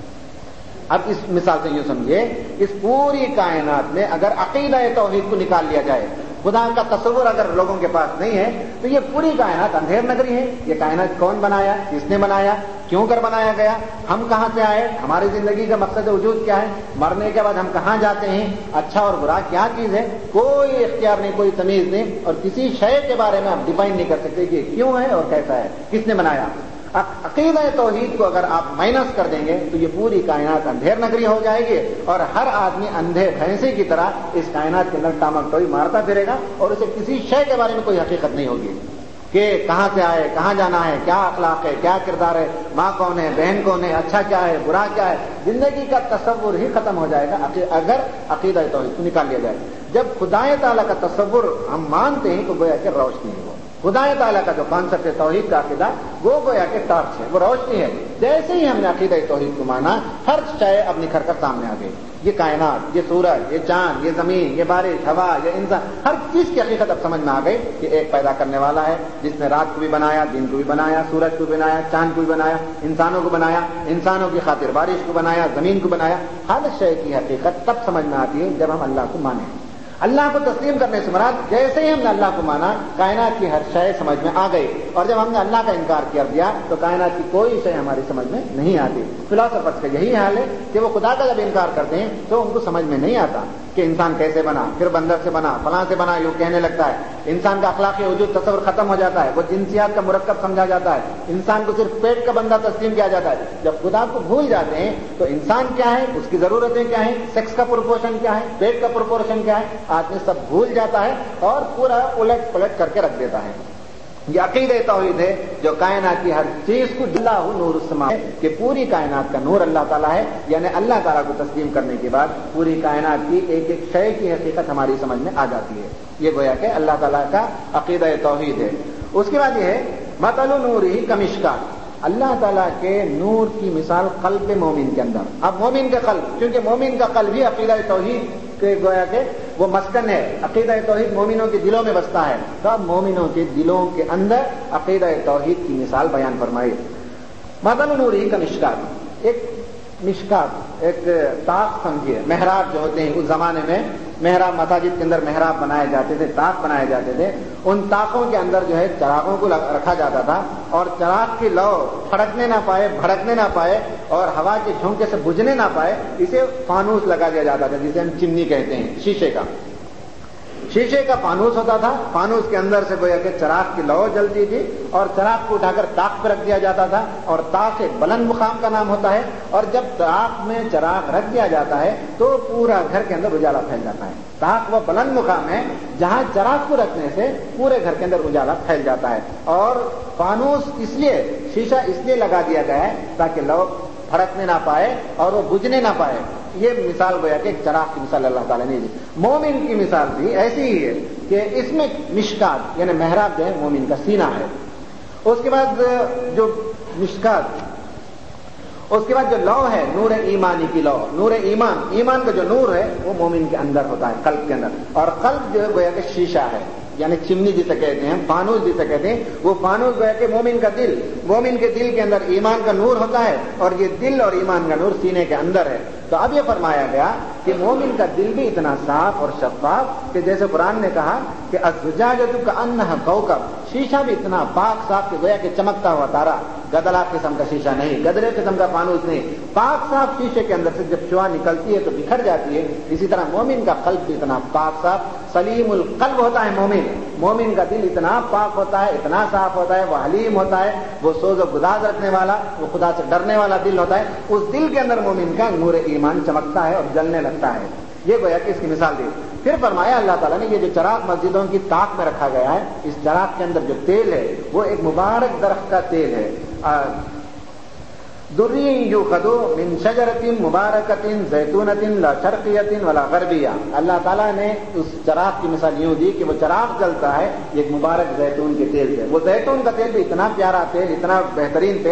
اب اس مثال سے یوں سمجھیے، اس پوری کائنات میں اگر عقیدہ توحید کو نکال لیا جائے، خدا کا تصور اگر لوگوں کے پاس نہیں ہے تو یہ پوری کائنات اندھیر نگری ہے. یہ کائنات کون بنایا، کس نے بنایا، کیوں کر بنایا گیا، ہم کہاں سے آئے، ہماری زندگی کا مقصد وجود کیا ہے، مرنے کے بعد ہم کہاں جاتے ہیں، اچھا اور برا کیا چیز ہے، کوئی اختیار نہیں، کوئی تمیز نہیں، اور کسی شے کے بارے میں آپ ڈیفائن نہیں کر سکتے کہ کیوں ہے اور کیسا ہے، کس نے بنایا. عقیدہ توحید کو اگر آپ مائنس کر دیں گے تو یہ پوری کائنات اندھیر نگری ہو جائے گی اور ہر آدمی اندھے بھینسے کی طرح اس کائنات کے اندر ٹامک ٹوئی مارتا پھرے گا اور اسے کسی شے کے بارے میں کوئی حقیقت نہیں ہوگی کہ کہاں سے آئے، کہاں جانا ہے، کیا اخلاق ہے، کیا کردار ہے، ماں کون ہے، بہن کون ہے، اچھا کیا ہے، برا کیا ہے. زندگی کا تصور ہی ختم ہو جائے گا اگر عقیدہ توحید کو نکال لیا جائے. جب خدا تعالیٰ کا تصور ہم مانتے ہیں تو گویا کہ روشنی ہے. وہ خدا تعالیٰ کا جو کانسیپٹ ہے توحید کا عقیدہ، وہ گویا کہ ٹارچ ہے، وہ روشنی ہے. جیسے ہی ہم نے عقیدہ توحید کو مانا، ہر شے اب نکھر کر سامنے آ گئی. یہ کائنات، یہ سورج، یہ چاند، یہ زمین، یہ بارش، ہوا، یہ انسان، ہر چیز کی حقیقت اب سمجھ میں آ گئی کہ ایک پیدا کرنے والا ہے جس نے رات کو بھی بنایا، دن کو بھی بنایا، سورج کو بھی بنایا، چاند کو بھی بنایا، انسانوں کو بنایا، انسانوں کی خاطر بارش کو بنایا، زمین کو بنایا. ہر شے کی حقیقت تب سمجھ میں آتی ہے جب ہم اللہ کو مانیں. اللہ کو تسلیم کرنے سے مراد جیسے ہی ہم نے اللہ کو مانا، کائنات کی ہر شے سمجھ میں آ گئی. اور جب ہم نے اللہ کا انکار کر دیا تو کائنات کی کوئی شے ہماری سمجھ میں نہیں آتی. فلاسفرز کا یہی حال ہے کہ وہ خدا کا جب انکار کرتے ہیں تو ان کو سمجھ میں نہیں آتا کہ انسان کیسے بنا، پھر بندر سے بنا، فلاں سے بنا، یوں کہنے لگتا ہے. انسان کا اخلاقی وجود تصور ختم ہو جاتا ہے، وہ جنسیات کا مرکب سمجھا جاتا ہے، انسان کو صرف پیٹ کا بندہ تسلیم کیا جاتا ہے. جب خدا کو بھول جاتے ہیں تو انسان کیا ہے، اس کی ضرورتیں کیا ہیں، سیکس کا پروپورشن کیا ہے، پیٹ کا پروپورشن کیا ہے، آدمی سب بھول جاتا ہے اور پورا الٹ پلٹ کر کے رکھ دیتا ہے. یہ عقیدہ توحید ہے جو کائنات کی ہر چیز کو اللہ نور السماء ہے کہ پوری کائنات کا نور اللہ تعالیٰ ہے. یعنی اللہ تعالیٰ کو تسلیم کرنے کے بعد پوری کائنات کی ایک ایک شے کی حقیقت ہماری سمجھ میں آ جاتی ہے. یہ گویا کہ اللہ تعالیٰ کا عقیدہ توحید ہے. اس کے بعد یہ ہے مثل نورہ کمشکات، اللہ تعالیٰ کے نور کی مثال قلب مومن کے اندر. اب مومن کا قلب، کیونکہ مومن کا قلب ہی عقیدہ توحید کہ گویا کہ وہ مسکن ہے، عقیدہ توحید مومنوں کے دلوں میں بستا ہے. تو اب مومنوں کے دلوں کے اندر عقیدہ توحید کی مثال بیان فرمائی. مثل نورہ کمشکات، ایک مشکات، ایک طاق سمجھیے، محراب جو ہوتے ہیں اس زمانے میں محراب، مساجد کے اندر محراب بنائے جاتے تھے، طاق بنائے جاتے تھے. ان طاقوں کے اندر جو ہے چراغوں کو رکھا جاتا تھا اور چراغ کی لو پھڑکنے نہ پائے، بھڑکنے نہ پائے اور ہوا کے جھونکے سے بجھنے نہ پائے، اسے فانوس لگا دیا جاتا تھا جسے ہم چمنی کہتے ہیں. شیشے کا فانوس ہوتا تھا. فانوس کے اندر سے گویا کہ چراغ کی لو جلتی تھی اور چراغ کو اٹھا کر طاق پہ رکھ دیا جاتا تھا. اور طاق ایک بلند مقام کا نام ہوتا ہے. اور جب طاق میں چراغ رکھ دیا جاتا ہے تو پورا گھر کے اندر اجالا پھیل جاتا ہے. طاق وہ بلند مقام ہے جہاں چراغ کو رکھنے سے پورے گھر کے اندر اجالا پھیل جاتا ہے. اور فانوس اس لیے، شیشہ اس لیے لگا دیا گیا ہے تاکہ لو پھڑکنے نہ پائے اور وہ بجھنے نہ پائے. یہ مثال گویا کہ چراغ کی مثال اللہ تعالیٰ نے دی. مومن کی مثال بھی ایسی ہی ہے کہ اس میں مشکات یعنی محراب جو ہے مومن کا سینہ ہے. اس کے بعد جو مشکات، اس کے بعد جو لو ہے نور ایمانی کی لو، نور ایمان کا جو نور ہے وہ مومن کے اندر ہوتا ہے، قلب کے اندر. اور قلب جو ہے گویا کہ شیشہ ہے، یعنی چمنی جسے کہتے ہیں، فانوس جسے کہتے ہیں. وہ فانوس گویا کہ مومن کا دل، مومن کے دل کے اندر ایمان کا نور ہوتا ہے اور یہ دل اور ایمان کا نور سینے کے اندر ہے. تو اب یہ فرمایا گیا کہ مومن کا دل بھی اتنا صاف اور شفاف کہ جیسے قرآن نے کہا کہ الزجاجۃ کأنہا کوکب، شیشہ بھی اتنا پاک صاف کہ گویا کہ چمکتا ہوا تارا. گدلا قسم کا شیشہ نہیں، گدرے قسم کا فانوس نہیں، پاک صاف شیشے کے اندر سے جب شعاع نکلتی ہے تو بکھر جاتی ہے. اسی طرح مومن کا قلب بھی اتنا پاک صاف سلیم القلب ہوتا ہے. مومن کا دل اتنا پاک ہوتا ہے، اتنا صاف ہوتا ہے، وہ حلیم ہوتا ہے، وہ سوز و گداز رکھنے والا، وہ خدا سے ڈرنے والا دل ہوتا ہے. اس دل کے اندر مومن کا نور ایمان چمکتا ہے اور جلنے لگتا ہے. یہ گویا کہ اس کی مثال دی. پھر فرمایا اللہ تعالیٰ نے یہ جو چراغ مسجدوں کی طاق میں رکھا گیا ہے، اس چراغ کے اندر جو تیل ہے وہ ایک مبارک درخت کا تیل ہے. دری یؤخذ من شجرۃ مبارکۃ زیتونۃ لا شرقیۃ ولا غربیہ. اللہ تعالیٰ نے اس چراغ کی مثال یوں دی کہ وہ چراغ جلتا ہے ایک مبارک زیتون کے تیل سے. وہ زیتون کا تیل بھی اتنا پیارا تیل، اتنا بہترین تیل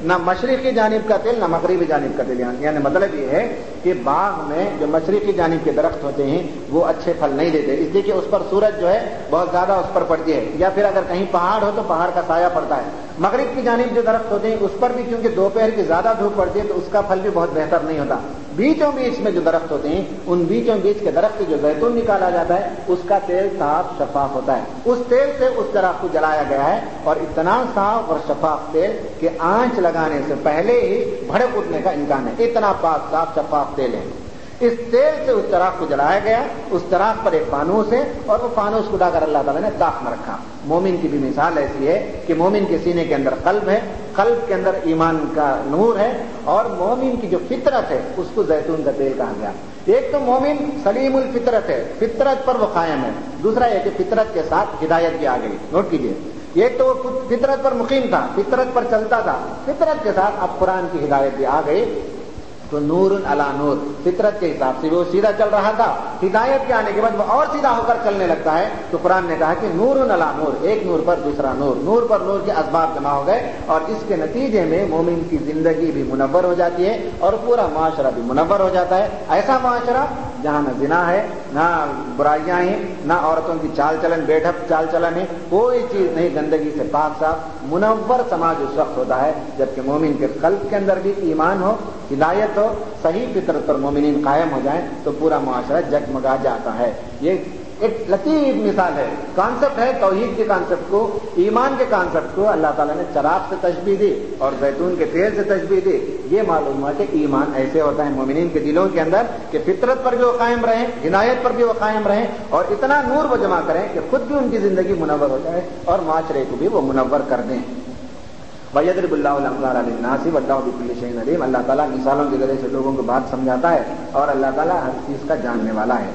نہ مشرقی جانب کا تیل نہ مغربی جانب کا تیل. یعنی مطلب یہ ہے کہ باغ میں جو مشرقی جانب کے درخت ہوتے ہیں وہ اچھے پھل نہیں دیتے، اس لیے کہ اس پر سورج جو ہے بہت زیادہ اس پر پڑتی ہے، یا پھر اگر کہیں پہاڑ ہو تو پہاڑ کا سایہ پڑتا ہے. مغرب کی جانب جو درخت ہوتے ہیں اس پر بھی کیونکہ دوپہر کی زیادہ دھوپ پڑتی ہے تو اس کا پھل بھی بہت بہتر نہیں ہوتا. بیچوں بیچ میں جو درخت ہوتے ہیں ان بیچوں بیچ کے درخت سے جو زیتون نکالا جاتا ہے اس کا تیل صاف شفاف ہوتا ہے. اس تیل سے اس درخت کو جلایا گیا ہے اور اتنا صاف اور شفاف تیل کہ آنچ لگانے سے پہلے ہی بھڑک اٹھنے کا امکان ہے، اتنا پاک صاف شفاف تیل ہے. اس تیل سے اس چراغ کو جلایا گیا، اس چراغ پر ایک فانوس ہے اور وہ فانوس کو اٹھا کر اللہ تعالیٰ نے طاق میں رکھا. مومن کی بھی مثال ایسی ہے کہ مومن کے سینے کے اندر قلب ہے، قلب کے اندر ایمان کا نور ہے، اور مومن کی جو فطرت ہے اس کو زیتون کا تیل کہا گیا. ایک تو مومن سلیم الفطرت ہے، فطرت پر وہ قائم ہے. دوسرا یہ کہ فطرت کے ساتھ ہدایت بھی آ گئی. نوٹ کیجیے، ایک تو وہ فطرت پر مقیم تھا، فطرت پر چلتا تھا، فطرت کے ساتھ اب قرآن کی ہدایت بھی آ گئی تو نور علی نور، فطرت کے حساب سے وہ سیدھا چل رہا تھا، ہدایت کے آنے کے بعد وہ اور سیدھا ہو کر چلنے لگتا ہے. تو قرآن نے کہا کہ نور علی نور، ایک نور پر دوسرا نور، نور پر نور کے اسباب جمع ہو گئے اور اس کے نتیجے میں مومن کی زندگی بھی منور ہو جاتی ہے اور پورا معاشرہ بھی منور ہو جاتا ہے. ایسا معاشرہ جہاں نہ زنا ہے، نہ برائیاں ہیں، نہ عورتوں کی چال چلن بیٹھک چال چلن ہے، کوئی چیز نہیں، گندگی سے پاک صاف منور سماج اس وقت ہوتا ہے جبکہ مومن کے قلب کے اندر بھی ایمان ہو، ہدایت ہو، صحیح فطرت پر مومنین قائم ہو جائیں تو پورا معاشرہ جگمگا جاتا ہے. یہ ایک لطیف مثال ہے، کانسیپٹ ہے توحید کے کانسیپٹ کو، ایمان کے کانسیپٹ کو اللہ تعالیٰ نے چراغ سے تشبیہ دی اور زیتون کے تیل سے تشبیہ دی. یہ معلوم ہوا کہ ایمان ایسے ہوتا ہے مومنین کے دلوں کے اندر کہ فطرت پر بھی وہ قائم رہیں، ہدایت پر بھی وہ قائم رہیں اور اتنا نور وہ جمع کریں کہ خود بھی ان کی زندگی منور ہو جائے اور معاشرے کو بھی وہ منور کر دیں. وَيَضْرِبُ اللَّهُ الْأَمْثَالَ لِلنَّاسِ وَاللَّهُ بِكُلِّ شَيْءٍ عَلِيمٌ. اللہ تعالیٰ مثالوں کے ذریعے سے لوگوں کو بات سمجھاتا ہے اور اللہ تعالیٰ ہر چیز کا جاننے والا ہے.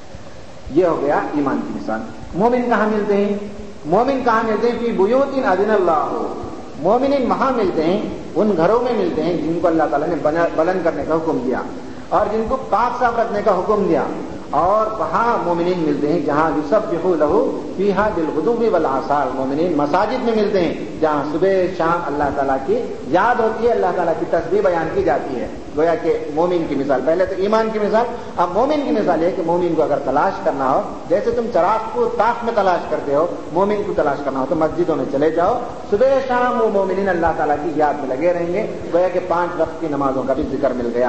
یہ ہو گیا ایمان کی مثال. مومن کہاں ملتے ہیں؟ مومن کہاں ملتے ہیں؟ فی بیوت اذن اللہ. مومنین وہاں ملتے ہیں، ان گھروں میں ملتے ہیں جن کو اللہ تعالیٰ نے بلند کرنے کا حکم دیا اور جن کو پاک صاف رکھنے کا حکم دیا. اور وہاں مومنین ملتے ہیں جہاں یسبح لہ فیہا بالغدو والآصال. مومنین مساجد میں ملتے ہیں جہاں صبح شام اللہ تعالیٰ کی یاد ہوتی ہے، اللہ تعالیٰ کی تسبیح بیان کی جاتی ہے. گویا کہ مومن کی مثال، پہلے تو ایمان کی مثال، اب مومن کی مثال ہے کہ مومن کو اگر تلاش کرنا ہو، جیسے تم چراغ کو طاق میں تلاش کرتے ہو، مومن کو تلاش کرنا ہو تو مسجدوں میں چلے جاؤ. صبح شام وہ مومنین اللہ تعالیٰ کی یاد میں لگے رہیں گے. گویا کہ 5 وقت کی نمازوں کا بھی ذکر مل گیا.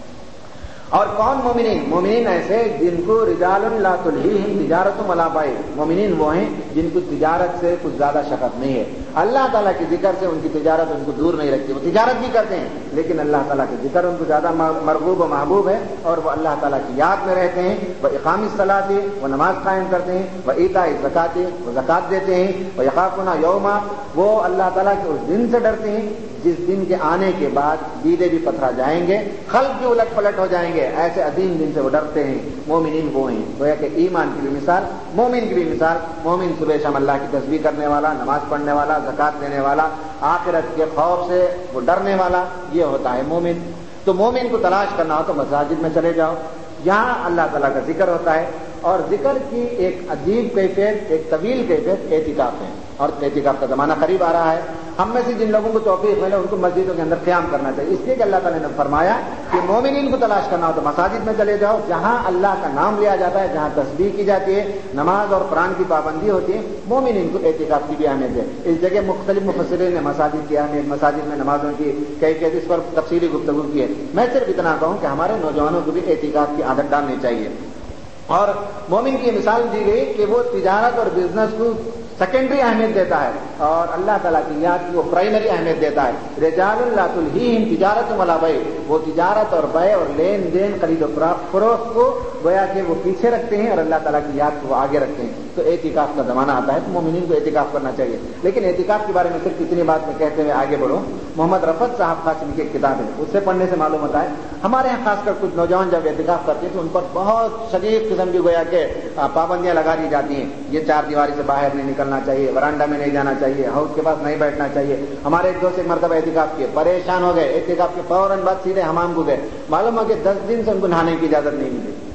اور کون مومنین؟ مومنین ایسے جن کو رجال لا تلہیہم تجارت ولا بیع. مومنین وہ ہیں جن کو تجارت سے کچھ زیادہ شغف نہیں ہے، اللہ تعالیٰ کے ذکر سے ان کی تجارت ان کو دور نہیں رکھتی. وہ تجارت بھی کرتے ہیں لیکن اللہ تعالیٰ کے ذکر ان کو زیادہ مرغوب و محبوب ہے اور وہ اللہ تعالیٰ کی یاد میں رہتے ہیں. وہ اقام الصلاۃ، وہ نماز قائم کرتے ہیں. وہ ایتاء الزکوٰۃ، وہ زکوٰۃ دیتے ہیں. وہ یخافون یوما، وہ اللہ تعالیٰ کے اس دن سے ڈرتے ہیں جس دن کے آنے کے بعد دیدے بھی پتھرا جائیں گے، خلق بھی الٹ پلٹ ہو جائیں گے. ایسے عظیم دن سے وہ ڈرتے ہیں. مومنین وہ ہیں. گویا کہ ایمان کی بھی مثال، مومن کی بھی مثال. مومن صبح شام اللہ کی تسبیح کرنے والا، نماز پڑھنے والا، زکوٰۃ دینے والا، آخرت کے خوف سے وہ ڈرنے والا، یہ ہوتا ہے مومن. تو مومن کو تلاش کرنا ہو تو مساجد میں چلے جاؤ، یہاں اللہ تعالیٰ کا ذکر ہوتا ہے. اور ذکر کی ایک عجیب کیفیت، ایک طویل کیفیت اعتکاف ہے اور اعتکاف کا زمانہ قریب آ رہا ہے. ہم میں سے جن لوگوں کو توفیق ملے ان کو مسجدوں کے اندر قیام کرنا چاہیے، اس لیے کہ اللہ تعالیٰ نے فرمایا کہ مومنین کو تلاش کرنا ہو تو مساجد میں چلے جاؤ جہاں اللہ کا نام لیا جاتا ہے، جہاں تسبیح کی جاتی ہے، نماز اور قرآن کی پابندی ہوتی ہے. مومنین کو اعتکاف کی بھی اہمیت ہے. اس جگہ مختلف مفسرین نے مساجد کی اہمیت، مساجد میں نمازوں کی کیفیت، اس پر تفصیلی گفتگو کی ہے. میں صرف اتنا کہوں کہ ہمارے نوجوانوں کو بھی اعتکاف کی عادت ڈالنی چاہیے. اور مومن کی مثال دی گئی کہ وہ تجارت اور بزنس کو سیکنڈری اہمیت دیتا ہے اور اللہ تعالیٰ کی یاد کی وہ پرائمری اہمیت دیتا ہے. رجال لا تلہیہم تجارت ولا بیع، وہ تجارت اور بیع اور لین دین، خرید و فروخت کو گویا کہ وہ پیچھے رکھتے ہیں اور اللہ تعالیٰ کی یاد کو وہ آگے رکھتے ہیں. تو اعتکاف کا زمانہ آتا ہے تو مومنین کو اعتکاف کرنا چاہیے. لیکن اعتکاف کے بارے میں صرف اتنی بات میں کہتے ہوئے آگے بڑھوں. محمد رفعت صاحب قاسمی کی ایک کتاب ہے، اس سے پڑھنے سے معلوم ہوتا ہے ہمارے یہاں خاص کر کچھ نوجوان جب اعتکاف کرتے ہیں تو ان پر بہت شدید قسم کی گویا کہ پابندیاں لگا دی جاتی ہیں. یہ 4 دیواری سے باہر نہیں نکلنا چاہیے، ورانڈا میں نہیں جانا چاہیے، حوض کے پاس نہیں بیٹھنا چاہیے. ہمارے ایک دوست ایک مرتبہ اعتکاف کیے، پریشان ہو گئے. اعتکاف کے فوراً بعد سیدھے حمام کو گئے. معلوم ہو کہ 10 دن سے ان کو نہانے کی اجازت نہیں ملی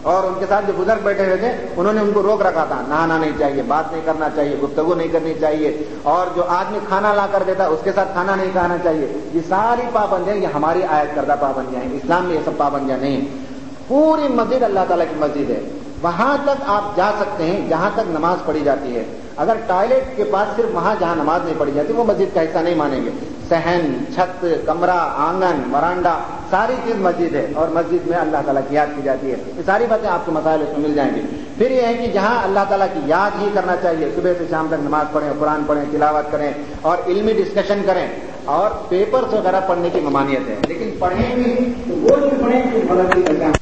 اور ان کے ساتھ جو بزرگ بیٹھے ہوئے تھے انہوں نے ان کو روک رکھا تھا، نہانا نہیں چاہیے، بات نہیں کرنا چاہیے، گفتگو نہیں کرنی چاہیے، اور جو آدمی کھانا لا کر دیتا اس کے ساتھ کھانا نہیں کھانا چاہیے. یہ ساری پابندیاں یہ ہماری عائد کردہ پابندیاں ہیں، اسلام میں یہ سب پابندیاں نہیں ہیں. پوری مسجد اللہ تعالیٰ کی مسجد ہے، وہاں تک آپ جا سکتے ہیں جہاں تک نماز پڑھی جاتی ہے. اگر ٹوائلٹ کے پاس صرف وہاں جہاں نماز نہیں پڑھی جاتی وہ مسجد کا حصہ نہیں مانیں گے. صحن، چھت، کمرہ، آنگن، ورانڈا ساری چیز مسجد ہے، اور مسجد میں اللہ تعالیٰ کی یاد کی جاتی ہے. یہ ساری باتیں آپ کو مسائل اس میں مل جائیں گی. پھر یہ ہے کہ جہاں اللہ تعالیٰ کی یاد ہی کرنا چاہیے، صبح سے شام تک نماز پڑھیں، قرآن پڑھیں، تلاوت کریں اور علمی ڈسکشن کریں، اور پیپرز وغیرہ پڑھنے کی ممانعت ہے، لیکن پڑھیں بھی تو وہ جو پڑھیں تو غلطی کرتے ہیں.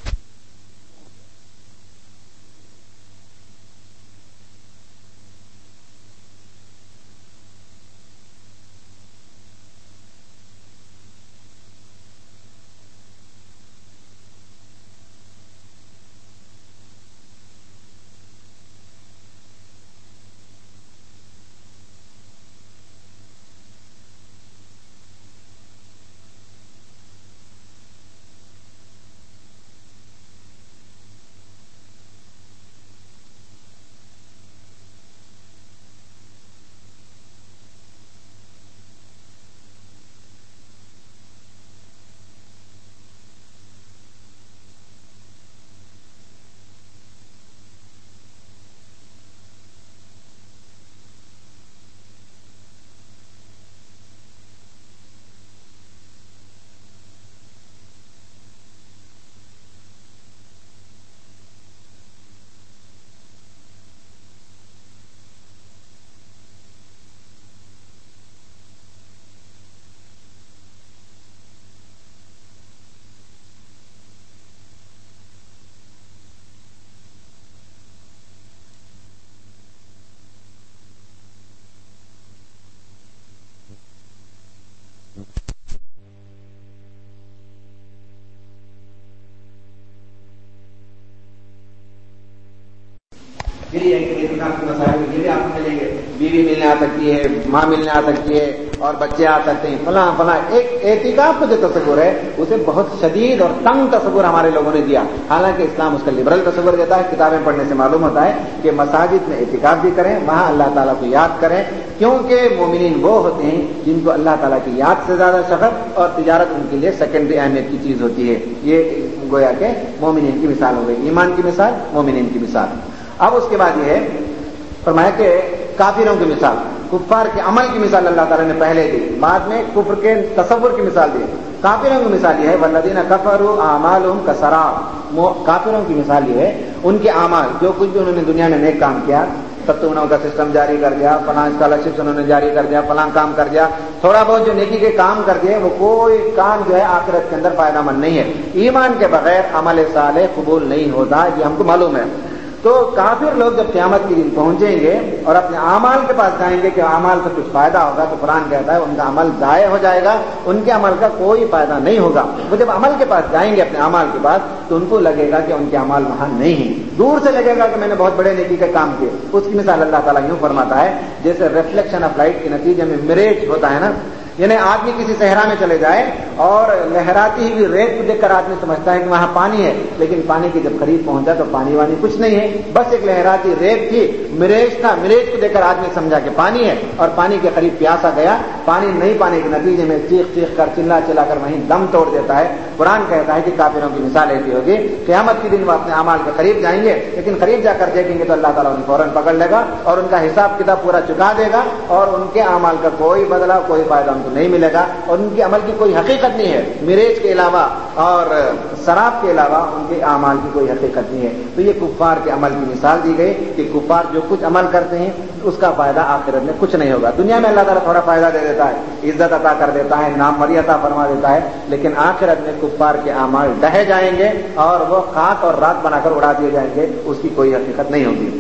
یہ ہے کہ اعتکاف کے مسائل یہ بھی آپ کو ملیں گے. بیوی ملنے آ سکتی ہے، ماں ملنے آ سکتی ہے، اور بچے آ سکتے ہیں، فلاں فلاں. ایک اعتکاف کا جو تصور ہے اسے بہت شدید اور تنگ تصور ہمارے لوگوں نے دیا، حالانکہ اسلام اس کا لبرل تصور دیتا ہے. کتابیں پڑھنے سے معلوم ہوتا ہے کہ مساجد میں اعتکاف بھی کریں، وہاں اللہ تعالیٰ کو یاد کریں، کیونکہ مومنین وہ ہوتے ہیں جن کو اللہ تعالیٰ کی یاد سے زیادہ شغف، اور تجارت ان کے لیے سیکنڈری اہمیت کی چیز ہوتی ہے. یہ گویا کہ مومنین کی مثال ہو گئی، ایمان کی مثال، مومنین کی مثال. اب اس کے بعد یہ ہے فرمایا کہ کافروں کی مثال، کفار کے عمل کی مثال اللہ تعالیٰ نے پہلے دی، بعد میں کفر کے تصور کی مثال دی. کافروں کی مثال یہ ہے والذین کفروا اعمالهم کسراب. کافروں کی مثال یہ ہے ان کے اعمال، جو کچھ بھی انہوں نے دنیا میں نیک کام کیا، ستونوں کا سسٹم جاری کر دیا، فلاں اسکالرشپ انہوں نے جاری کر دیا، فلاں کام کر دیا، تھوڑا بہت جو نیکی کے کام کر دیے، وہ کوئی کام جو ہے آخرت کے اندر فائدہ مند نہیں ہے. ایمان کے بغیر عمل صالح قبول نہیں ہوتا، یہ ہم کو معلوم ہے. تو کافر لوگ جب قیامت کے دن پہنچیں گے اور اپنے اعمال کے پاس جائیں گے کہ اعمال سے کچھ فائدہ ہوگا، تو قرآن کہتا ہے ان کا عمل ضائع ہو جائے گا، ان کے عمل کا کوئی فائدہ نہیں ہوگا. وہ جب عمل کے پاس جائیں گے اپنے اعمال کے پاس تو ان کو لگے گا کہ ان کے اعمال وہاں نہیں ہیں، دور سے لگے گا کہ میں نے بہت بڑے نیکی کے کام کیے. اس کی مثال اللہ تعالیٰ یوں فرماتا ہے جیسے ریفلیکشن آف لائٹ کے نتیجے میں مریج ہوتا ہے نا، یعنی آدمی کسی صحرا میں چلے جائے اور لہراتی ہوئی ریت کو دیکھ کر آدمی سمجھتا ہے کہ وہاں پانی ہے، لیکن پانی کے جب قریب پہنچا تو پانی وانی کچھ نہیں ہے، بس ایک لہراتی ریت تھی، مریج تھا. مریج کو دیکھ کر آدمی سمجھا کہ پانی ہے، اور پانی کے قریب پیاسا گیا، پانی نہیں پانے کے نتیجے میں چیخ چیخ کر چلا چلا کر وہیں دم توڑ دیتا ہے. قرآن کہتا ہے کہ کافروں کی مثال ایسی ہوگی، قیامت کے دن وہ اپنے اعمال کے قریب جائیں گے، لیکن قریب جا کر دیکھیں گے تو اللہ تعالیٰ انہیں فوراً پکڑ لے گا اور ان کا حساب کتاب پورا چکا دے گا، اور ان کے اعمال کا کوئی بدلہ، کوئی فائدہ ان کو نہیں ملے گا، اور ان کے عمل کی کوئی حقیقت نہیں ہے. مریج کے علاوہ اور سراب کے علاوہ ان کے اعمال کی کوئی حقیقت نہیں ہے. تو یہ کفار کے عمل کی مثال دی گئی کہ کفار جو کچھ عمل کرتے ہیں اس کا فائدہ آخرت میں کچھ نہیں ہوگا. دنیا میں اللہ تعالیٰ تھوڑا فائدہ دے دیتا ہے، عزت عطا کر دیتا ہے، ناموری عطا فرما دیتا ہے، لیکن آخرت میں کفار کے اعمال ڈھہ جائیں گے اور وہ خاک اور رات بنا کر اڑا دیے جائیں گے، اس کی کوئی حقیقت نہیں ہوگی.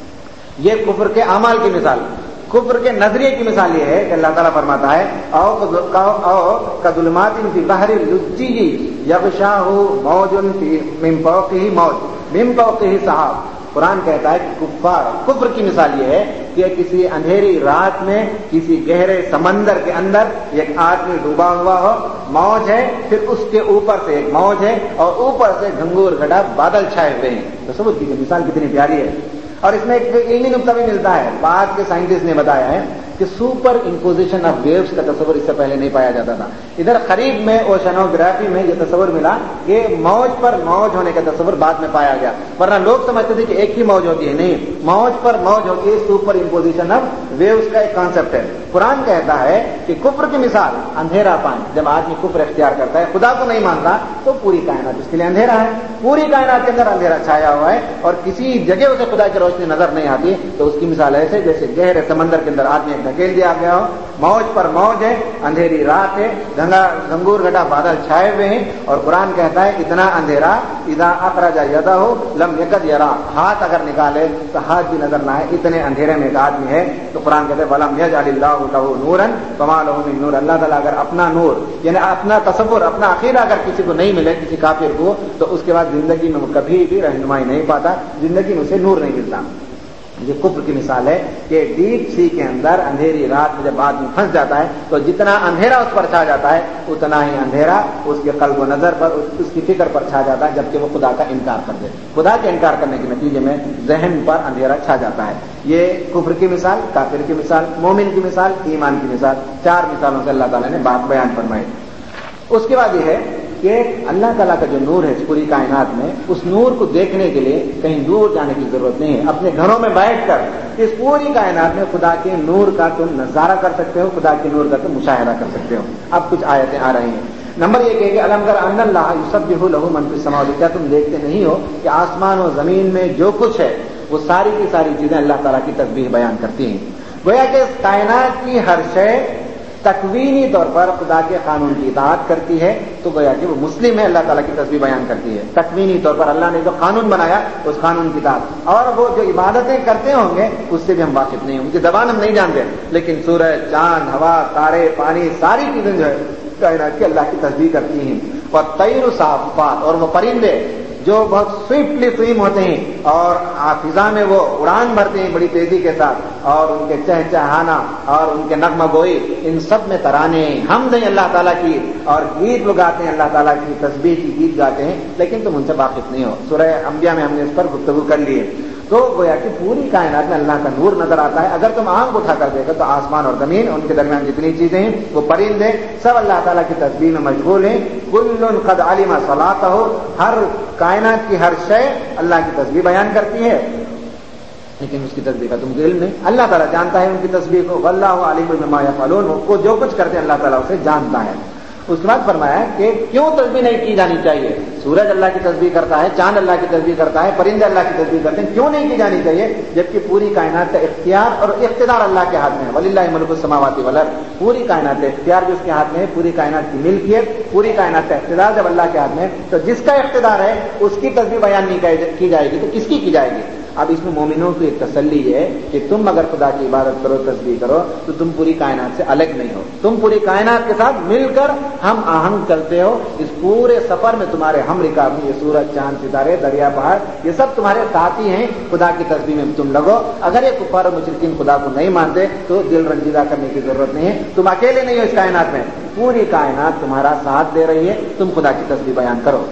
یہ کفر کے اعمال کی مثال. کفر کے نظریے کی مثال یہ ہے کہ اللہ تعالیٰ فرماتا ہے او کظلمات فی بحر لجی یغشاہ موج من فوقہ موج من فوقہ سحاب. قرآن کہتا ہے کہ کفار، کفر کی مثال یہ ہے کہ کسی اندھیری رات میں کسی گہرے سمندر کے اندر ایک آدمی ڈوبا ہوا ہو، موج ہے، پھر اس کے اوپر سے ایک موج ہے اور اوپر سے گھنگور گھٹا بادل چھائے ہوئے ہیں. تصور کیجیے مثال کتنی پیاری ہے. اور اس میں ایک علمی نقطہ بھی ملتا ہے. بعد کے سائنٹسٹ نے بتایا ہے کہ سپر امپوزیشن آف ویوز کا تصور اس سے پہلے نہیں پایا جاتا تھا. ادھر قریب میں اوشنوگرافی میں یہ تصور ملا کہ موج پر موج ہونے کا تصور بعد میں پایا گیا، ورنہ لوگ سمجھتے تھے کہ ایک ہی موج ہوتی ہے. نہیں، موج پر موج ہوتی ہے. سپر امپوزیشن آف ویوز کا ایک کانسیپٹ ہے. قرآن کہتا ہے کہ کفر کی مثال اندھیرا پان. جب آدمی کفر اختیار کرتا ہے، خدا کو نہیں مانتا، تو پوری کائنات اس کے لیے اندھیرا ہے. پوری کائنات کے اندر اندھیرا چھایا ہوا ہے اور کسی جگہ اسے خدا کی روشنی نظر نہیں آتی. تو اس کی مثال ایسے جیسے گہرے سمندر کے اندر آدمی دھکیل دیا گیا ہو، موج پر موج ہے، اندھیری رات ہے، گھنگور گھٹا بادل چھائے ہوئے ہیں. اور قرآن کہتا ہے اتنا اندھیرا اذا اخرج یدہ لم یکد یرا، ہاتھ اگر نکالے تو ہاتھ بھی نظر نہ آئے. اتنے اندھیرے میں ایک آدمی ہے. تو قرآن کہتے ہیں ولم یجعل اللہ لہ نورا فما لہ من نور. اللہ تعالیٰ اگر اپنا نور یعنی اپنا تصور، اپنا عقیدہ اگر کسی کو نہیں ملے، کسی کافر کو، تو اس کے بعد زندگی میں وہ کبھی بھی رہنمائی نہیں پاتا، زندگی میں اسے نور نہیں ملتا. یہ کفر کی مثال ہے کہ ڈیپ سی کے اندر اندھیری رات میں جب آدمی پھنس جاتا ہے تو جتنا اندھیرا اس پر چھا جاتا ہے اتنا ہی اندھیرا اس کے قلب و نظر پر، اس کی فکر پر چھا جاتا ہے، جبکہ وہ خدا کا انکار کر دے. خدا کے انکار کرنے کے نتیجے میں ذہن پر اندھیرا چھا جاتا ہے. یہ کفر کی مثال، کافر کی مثال، مومن کی مثال، ایمان کی مثال، 4 مثالوں سے اللہ تعالیٰ نے بات بیان فرمائی. اس کے بعد یہ ہے کہ اللہ تعالیٰ کا جو نور ہے اس پوری کائنات میں، اس نور کو دیکھنے کے لیے کہیں دور جانے کی ضرورت نہیں ہے. اپنے گھروں میں بیٹھ کر اس پوری کائنات میں خدا کے نور کا تم نظارہ کر سکتے ہو، خدا کے نور کا تم مشاہدہ کر سکتے ہو. اب کچھ آیتیں آ رہی ہیں. نمبر 1 ہے کہ الم تر ان اللہ یسبح لہ من فی السماوات. کیا تم دیکھتے نہیں ہو کہ آسمان و زمین میں جو کچھ ہے وہ ساری کی ساری چیزیں اللہ تعالیٰ کی تسبیح بیان کرتی ہیں. گویا کہ اس کائنات کی ہر شے تکوینی طور پر خدا کے قانون کی اطاعت کرتی ہے. تو گویا کہ وہ مسلم ہے، اللہ تعالیٰ کی تسبیح بیان کرتی ہے. تکوینی طور پر اللہ نے جو قانون بنایا اس قانون کی اطاعت، اور وہ جو عبادتیں کرتے ہوں گے اس سے بھی ہم واقف نہیں ہوں گے، زبان ہم نہیں جانتے، لیکن سورج، چاند، ہوا، تارے، پانی، ساری چیزیں جو ہے کائنات کی اللہ کی تسبیح کرتی ہیں. اور طیر صافات، اور وہ پرندے جو بہت سوئفٹلی سوئم ہوتے ہیں اور فضا میں وہ اڑان بھرتے ہیں بڑی تیزی کے ساتھ، اور ان کے چہچہانا اور ان کے نغمہ گوئی، ان سب میں ترانے حمد ہیں اللہ تعالیٰ کی، اور گیت گاتے ہیں اللہ تعالیٰ کی تسبیح کی گیت گاتے ہیں، لیکن تم ان سے واقف نہیں ہو. سورہ انبیاء میں ہم نے اس پر گفتگو کر لی ہے. تو گویا کہ پوری کائنات میں اللہ کا نور نظر آتا ہے. اگر تم آنکھ اٹھا کر دیکھو تو آسمان اور زمین، ان کے درمیان جتنی چیزیں ہیں، وہ پرندے، سب اللہ تعالیٰ کی تسبیح میں مشغول ہیں. کل قد علم صلاتہ، ہر کائنات کی ہر شے اللہ کی تسبیح بیان کرتی ہے، لیکن اس کی تسبیح کا تم کو علم نہیں. اللہ تعالیٰ جانتا ہے ان کی تسبیح کو. واللہ علیم بما یفعلون، وہ جو کچھ کرتے ہیں اللہ تعالیٰ اسے جانتا ہے. اس کے بعد فرمایا کہ کیوں تسبیح نہیں کی جانی چاہیے. سورج اللہ کی تسبیح کرتا ہے، چاند اللہ کی تسبیح کرتا ہے، پرندے اللہ کی تسبیح کرتے ہیں، کیوں نہیں کی جانی چاہیے جبکہ پوری کائنات کا اختیار اور اقتدار اللہ کے ہاتھ میں ہے. وللہ ملک السماوات والارض، پوری کائنات کا اختیار جو اس کے ہاتھ میں ہے، پوری کائنات کی ملکیت، پوری کائنات کا اقتدار جب اللہ کے ہاتھ میں ہے تو جس کا اقتدار ہے اس کی تسبیح بیان نہیں کی جائے گی تو کس کی جائے گی. اب اس میں مومنوں کی ایک تسلی ہے کہ تم اگر خدا کی عبادت کرو، تسبیح کرو، تو تم پوری کائنات سے الگ نہیں ہو، تم پوری کائنات کے ساتھ مل کر ہم آہنگ چلتے ہو. اس پورے سفر میں تمہارے ہم رکاب ہیں، یہ سورج، چاند، ستارے، دریا، پہاڑ، یہ سب تمہارے ساتھی ہیں. خدا کی تسبیح میں تم لگو. اگر یہ کفار اور مشرکین خدا کو نہیں مانتے تو دل رنجیدہ کرنے کی ضرورت نہیں ہے. تم اکیلے نہیں ہو اس کائنات میں، پوری کائنات تمہارا ساتھ دے رہی ہے. تم خدا کی تسبیح بیان کرو.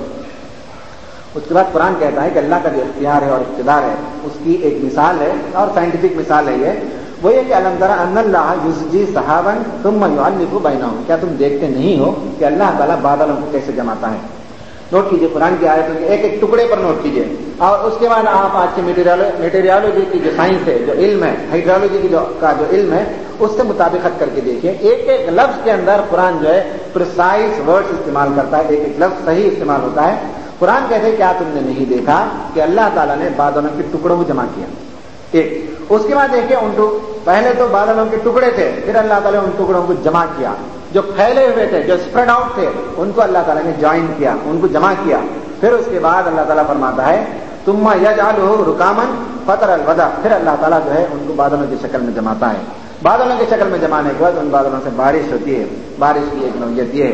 اس کے بعد قرآن کہتا ہے کہ اللہ کا جو اختیار ہے اور اقتدار ہے اس کی ایک مثال ہے، اور سائنٹیفک مثال ہے یہ، وہ یہ کہ الم تر ان اللہ یزجی سحابا ثم یؤلف بینہم. کیا تم دیکھتے نہیں ہو کہ اللہ تعالیٰ بادلوں کو کیسے جماتا ہے. نوٹ کیجئے قرآن کی آیتوں کے ایک ایک ٹکڑے پر نوٹ کیجئے، اور اس کے بعد آپ آج کے میٹیریالوجی کی جو سائنس ہے، جو علم ہے، ہائیڈرولوجی کی جو علم ہے، اس سے مطابقت کر کے دیکھیے. ایک ایک لفظ کے اندر قرآن جو ہے پریسائز ورڈز استعمال کرتا ہے، ایک ایک لفظ صحیح استعمال ہوتا ہے. قرآن کہتے ہیں کیا تم نے نہیں دیکھا کہ اللہ تعالیٰ نے بادلوں کے ٹکڑوں کو جمع کیا. ایک اس کے بعد دیکھیں پہلے تو بادلوں کے ٹکڑے تھے، پھر اللہ تعالیٰ نے ان ٹکڑوں کو جمع کیا. جو پھیلے ہوئے تھے، جو اسپریڈ آؤٹ تھے، ان کو اللہ تعالیٰ نے جوائن کیا، ان کو جمع کیا. پھر اس کے بعد اللہ تعالیٰ فرماتا ہے ثم یجعلہ رکاما فتر الودق، پھر اللہ تعالیٰ جو ہے ان کو بادلوں کی شکل میں جماتا ہے. بادلوں کی شکل میں جمانے کے بعد ان بادلوں سے بارش ہوتی ہے. بارش کی ایک نوعیت یہ ہے.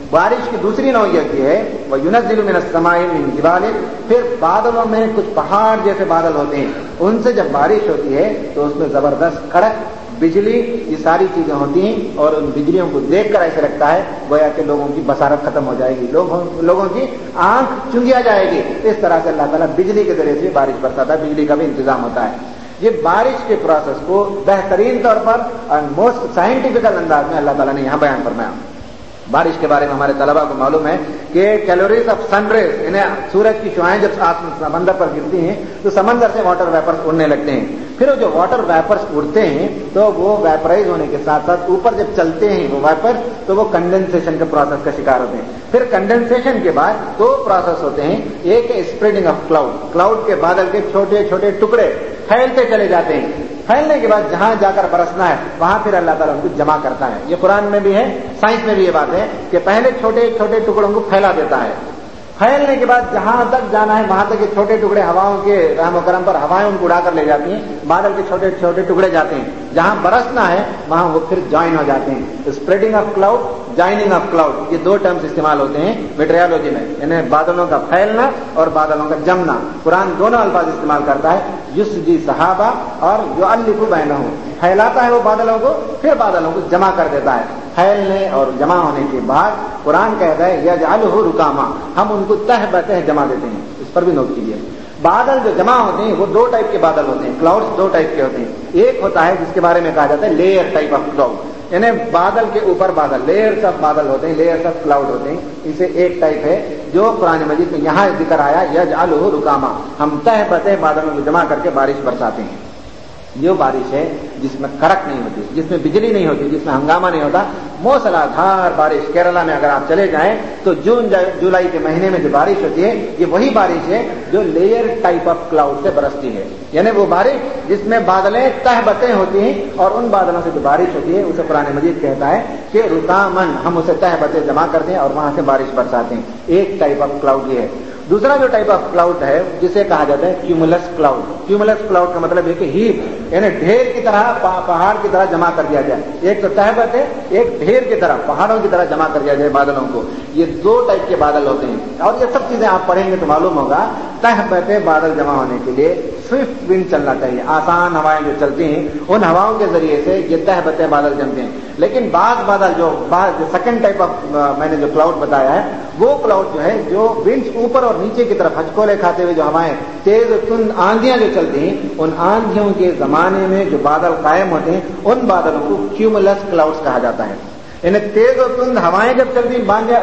بارش کی دوسری نوعیت یہ ہے وہ ينزل من السماء من جبال، پھر بادلوں میں کچھ پہاڑ جیسے بادل ہوتے ہیں، ان سے جب بارش ہوتی ہے تو اس میں زبردست کڑک بجلی، یہ ساری چیزیں ہوتی ہیں، اور ان بجلیوں کو دیکھ کر ایسے لگتا ہے گویا کہ لوگوں کی بصارت ختم ہو جائے گی، لوگوں کی آنکھ چنگیا جائے گی۔ اس طرح سے اللہ تعالیٰ بجلی کے ذریعے سے بارش برساتا ہے، بجلی کا بھی انتظام ہوتا ہے۔ یہ بارش کے پروسیس کو بہترین طور پر اور موسٹ سائنٹیفکل انداز میں اللہ تعالیٰ نے یہاں بیان فرمایا۔ بارش کے بارے میں ہمارے طلباء کو معلوم ہے کہ کیلوریز آف سن ریز، انہیں سورج کی شعاعیں جب سمندر پر گرتی ہیں تو سمندر سے واٹر ویپرز اڑنے لگتے ہیں، پھر جو واٹر ویپرز اڑتے ہیں تو وہ ویپرائز ہونے کے ساتھ ساتھ اوپر جب چلتے ہیں وہ ویپر تو وہ کنڈنسیشن کے پروسیس کا شکار ہوتے ہیں۔ پھر کنڈنسیشن کے بعد دو پروسیس ہوتے ہیں، ایک ہے اسپریڈنگ آف کلاؤڈ کے بادل کے چھوٹے چھوٹے ٹکڑے پھیلتے چلے جاتے ہیں، پھیلنے کے بعد جہاں جا کر برسنا ہے وہاں پھر اللہ تعالیٰ ان کو جمع کرتا ہے۔ یہ قرآن میں بھی ہے، سائنس میں بھی یہ بات ہے کہ پہلے چھوٹے چھوٹے ٹکڑوں کو پھیلا دیتا ہے، پھیلنے کے بعد جہاں تک جانا ہے وہاں تک یہ چھوٹے ٹکڑے ہواؤں کے رحم و کرم پر ہوائیں ان کو اڑا کر لے جاتی ہیں، بادل کے چھوٹے چھوٹے ٹکڑے جاتے ہیں، جہاں برسنا ہے وہاں وہ پھر جوائن ہو جاتے ہیں۔ Spreading of cloud, joining of cloud, یہ دو ٹرمز استعمال ہوتے ہیں میٹریالوجی میں، یعنی بادلوں کا پھیلنا اور بادلوں کا جمنا۔ قرآن دونوں الفاظ استعمال کرتا ہے، یسجی صحابہ اور یؤلف بینہم، پھیلاتا ہے وہ بادلوں کو پھر بادلوں کو جمع کر دیتا ہے۔ پھیلنے اور جمع ہونے کے بعد قرآن کہتا ہے یجعلہ رکاما، ہم ان کو تہ بتہ جمع دیتے ہیں۔ اس پر بھی نوٹ کیجیے، بادل جو جمع ہوتے ہیں وہ دو ٹائپ کے بادل ہوتے ہیں، کلاؤڈز دو ٹائپ کے ہوتے ہیں۔ ایک ہوتا ہے جس کے بارے میں کہا جاتا ہے لیئر ٹائپ آف کلاؤڈ، یعنی بادل کے اوپر بادل، لیئرز آف بادل ہوتے ہیں، لیئرز آف کلاؤڈ ہوتے ہیں۔ اسے ایک ٹائپ ہے جو قرآن مجید میں یہاں ذکر آیا یجعلہ رکاما، ہم تہ بتہ بادلوں کو جمع کر کے بارش برساتے ہیں۔ یہ بارش ہے جس میں کڑک نہیں ہوتی، جس میں بجلی نہیں ہوتی، جس میں ہنگامہ نہیں ہوتا، موسلا دھار بارش۔ کیرلا میں اگر آپ چلے جائیں تو جون جولائی کے مہینے میں جو بارش ہوتی ہے یہ وہی بارش ہے جو لیئر ٹائپ آف کلاؤڈ سے برستی ہے، یعنی وہ بارش جس میں بادلیں تہ بتیں ہوتی ہیں، اور ان بادلوں سے جو بارش ہوتی ہے اسے قرآن مجید کہتا ہے کہ رکامن، ہم اسے تہ بتیں جمع کرتے ہیں اور وہاں سے بارش برساتے ہیں۔ ایک ٹائپ آف کلاؤڈ یہ ہے۔ دوسرا جو ٹائپ آف کلاؤڈ ہے جسے کہا جاتا ہے کیومولس کلاؤڈ۔ کیومولس کلاؤڈ کا مطلب ہے کہ ہیپ، یعنی ڈھیر کی طرح، پہاڑ کی طرح جمع کر دیا جائے۔ ایک تو تہبت ہے، ایک ڈھیر کی طرح، پہاڑوں کی طرح جمع کر دیا جائے بادلوں کو۔ یہ دو ٹائپ کے بادل ہوتے ہیں، اور یہ سب چیزیں آپ پڑھیں گے تو معلوم ہوگا۔ تہبت بادل جمع ہونے کے لیے سوئفٹ ونڈ چلنا چاہیے، آسان ہوائیں جو چلتی ہیں ان ہواؤں کے ذریعے سے یہ تہبت بادل جمتے ہیں۔ لیکن بعض بادل جو سیکنڈ ٹائپ آف میں نے جو کلاؤڈ بتایا ہے وہ کلاؤڈ جو ہے جو ونڈ اوپر اور نیچے کی طرف ہچکولے کھاتے ہوئے جو ہوائیں تیز تند آندھیاں جو چلتی ہیں، ان آندھیوں کے زمانے میں جو بادل قائم ہوتے ہیں ان بادلوں کو کیومولس کلاؤڈز کہا جاتا ہے۔ یعنی تیز و تند ہوائیں جب چلتی ہیں،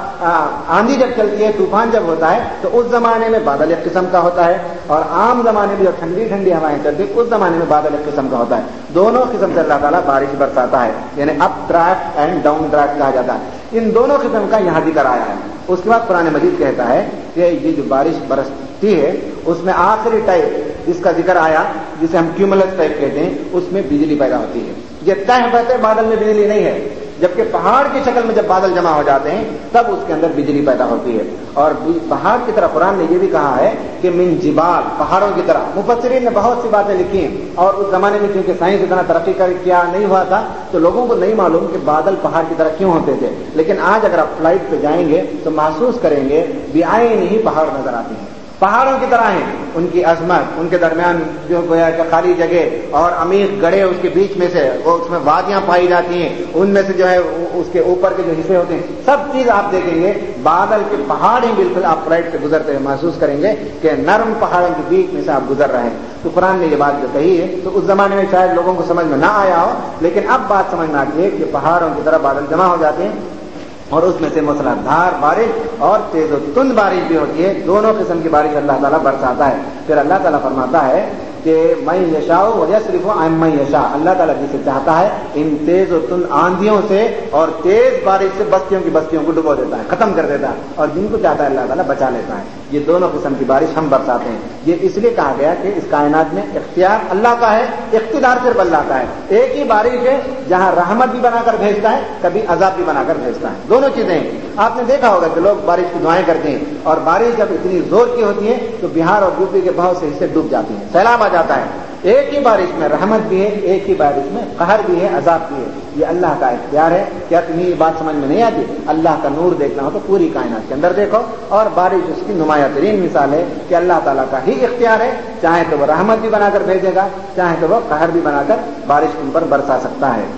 آندھی جب چلتی ہے، طوفان جب ہوتا ہے تو اس زمانے میں بادل ایک قسم کا ہوتا ہے، اور عام زمانے میں جب ٹھنڈی ٹھنڈی ہوائیں چلتی ہیں اس زمانے میں بادل ایک قسم کا ہوتا ہے۔ دونوں قسم سے اللہ تعالیٰ بارش برساتا ہے، یعنی updraft and downdraft کہا جاتا ہے۔ ان دونوں قسم کا یہاں ذکر آیا ہے۔ اس کے بعد قرآن مجید کہتا ہے کہ یہ جو بارش برستی ہے اس میں آخری ٹائپ جس کا ذکر آیا، جسے ہم کیومولس ٹائپ کہتے ہیں، اس میں بجلی پیدا ہوتی ہے۔ یہ تہ بتہ بادل میں بجلی نہیں ہے، جبکہ پہاڑ کی شکل میں جب بادل جمع ہو جاتے ہیں تب اس کے اندر بجلی پیدا ہوتی ہے۔ اور پہاڑ کی طرح قرآن نے یہ بھی کہا ہے کہ من جبال، پہاڑوں کی طرح۔ مفسرین نے بہت سی باتیں لکھی ہیں، اور اس زمانے میں چونکہ سائنس اتنا ترقی کیا نہیں ہوا تھا تو لوگوں کو نہیں معلوم کہ بادل پہاڑ کی طرح کیوں ہوتے تھے۔ لیکن آج اگر آپ فلائٹ پہ جائیں گے تو محسوس کریں گے بعین ہی پہاڑ نظر آتے ہیں، پہاڑوں کی طرح ہیں، ان کی عظمت، ان کے درمیان جو گویا کہ خالی جگہ اور عمیق گڑھے اس کے بیچ میں سے، وہ اس میں وادیاں پائی جاتی ہیں، ان میں سے جو ہے اس کے اوپر کے جو حصے ہوتے ہیں، سب چیز آپ دیکھیں گے بادل کے پہاڑ ہی بالکل آپ فلائٹ سے گزرتے ہوئے محسوس کریں گے کہ نرم پہاڑوں کے بیچ میں سے آپ گزر رہے ہیں۔ تو قرآن نے یہ بات جو کہی ہے تو اس زمانے میں شاید لوگوں کو سمجھ میں نہ آیا ہو، لیکن اب بات سمجھ میں آتی ہے کہ پہاڑوں کی طرح بادل جمع ہو جاتے ہیں اور اس میں سے موسلا دھار بارش اور تیز و تند بارش بھی ہوتی ہے۔ دونوں قسم کی بارش اللہ تعالیٰ برساتا ہے۔ پھر اللہ تعالیٰ فرماتا ہے کہ میں یشاء ویصرف عن من یشاء، اللہ تعالیٰ جسے چاہتا ہے ان تیز و تند آندھیوں سے اور تیز بارش سے بستیوں کو ڈبو دیتا ہے، ختم کر دیتا ہے، اور جن کو چاہتا ہے اللہ تعالیٰ بچا لیتا ہے۔ یہ دونوں قسم کی بارش ہم برساتے ہیں۔ یہ اس لیے کہا گیا کہ اس کائنات میں اختیار اللہ کا ہے، اقتدار صرف اللہ کا ہے۔ ایک ہی بارش ہے جہاں رحمت بھی بنا کر بھیجتا ہے، کبھی عذاب بھی بنا کر بھیجتا ہے، دونوں چیزیں ہیں۔ آپ نے دیکھا ہوگا کہ لوگ بارش کی دعائیں کرتے ہیں، اور بارش جب اتنی زور کی ہوتی ہے تو بہار اور یو پی کے بہت سے حصے ڈوب جاتے ہیں، سیلاب آ جاتا ہے۔ ایک ہی بارش میں رحمت بھی ہے، ایک ہی بارش میں قہر بھی ہے، عذاب بھی ہے. یہ اللہ کا اختیار ہے. کیا تمہیں یہ بات سمجھ میں نہیں آتی؟ اللہ کا نور دیکھنا ہو تو پوری کائنات کے اندر دیکھو، اور بارش اس کی نمایاں ترین مثال ہے کہ اللہ تعالیٰ کا ہی اختیار ہے. چاہے تو وہ رحمت بھی بنا کر بھیجے گا، چاہے تو وہ قہر بھی بنا کر بارش تم پر برسا سکتا ہے.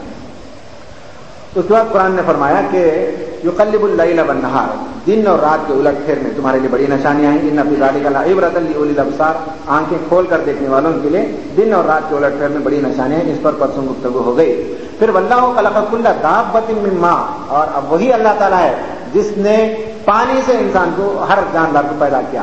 اس کے بعد قرآن نے فرمایا کہ یقلب اللیل والنہار، دن اور رات کے الٹ پھیر میں تمہارے لیے بڑی نشانیاں ہیں. ان فی ذلک لعبرۃ لاولی الابصار، آنکھیں کھول کر دیکھنے والوں کے لیے دن اور رات کے الٹ پھیر میں بڑی نشانیاں ہیں. اس پر پرسوں گفتگو ہو گئی. پھر واللہ خلق کل دابۃ من ماء، اور اب وہی اللہ تعالیٰ ہے جس نے پانی سے انسان کو، ہر جاندار کو پیدا کیا.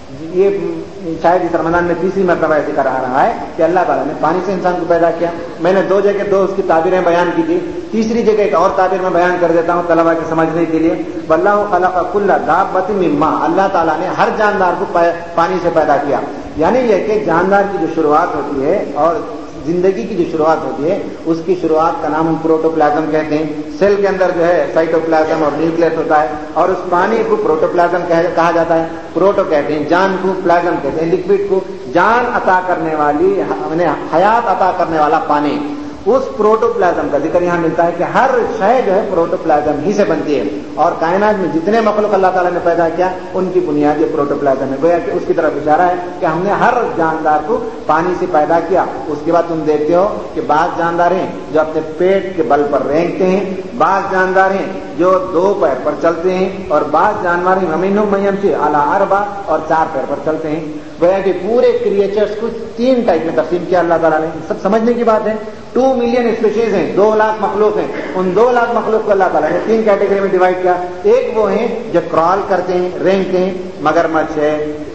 یہ شاید اس رمضان میں تیسری مرتبہ ایسے کر رہا ہے کہ اللہ تعالیٰ نے پانی سے انسان کو پیدا کیا. میں نے 2 جگہ اس کی تعبیریں بیان کی تھی، تیسری جگہ ایک اور تعبیر میں بیان کر دیتا ہوں طلبا کے سمجھنے کے لیے. واللہ خلق کل دابۃ من ماء، اللہ تعالیٰ نے ہر جاندار کو پانی سے پیدا کیا. یعنی یہ کہ جاندار کی جو شروعات ہوتی ہے اور زندگی کی جو شروعات ہوتی ہے اس کی شروعات کا نام ہم پروٹوپلازم کہتے ہیں. سیل کے اندر جو ہے سائٹوپلازم اور نیوکلیس ہوتا ہے، اور اس پانی کو پروٹوپلازم کہا جاتا ہے. پروٹو کہتے ہیں جان کو، پلازم کہتے ہیں لکوڈ کو. جان عطا کرنے والی، حیات عطا کرنے والا پانی، اس پروٹوپلازم کا ذکر یہاں ملتا ہے کہ ہر شے جو ہے پروٹوپلازم ہی سے بنتی ہے. اور کائنات میں جتنے مخلوق اللہ تعالیٰ نے پیدا کیا ان کی بنیاد یہ پروٹوپلازم ہے. گویا کہ اس کی طرف اشارہ ہے کہ ہم نے ہر جاندار کو پانی سے پیدا کیا. اس کے بعد تم دیکھتے ہو کہ بعض جاندار ہیں جو اپنے پیٹ کے بل پر رینگتے ہیں، بعض جاندار ہیں جو 2 پیر پر چلتے ہیں، اور بعض جانور ہیں ومنہم من یمشی علی 4 اور 4 پیر پر چلتے ہیں. گویا کہ پورے کریچرز کو 3 ٹائپ میں تقسیم کیا اللہ تعالیٰ نے. سب سمجھنے کی بات ہے. 2 ملین اسپیشیز ہیں، 2 لاکھ مخلوق ہیں. ان 2 لاکھ مخلوق کو اللہ تعالیٰ نے 3 کیٹیگری میں ڈیوائڈ کیا. ایک وہ ہیں جو کرال کرتے ہیں، رینگتے ہیں، مگرمچھ ہے،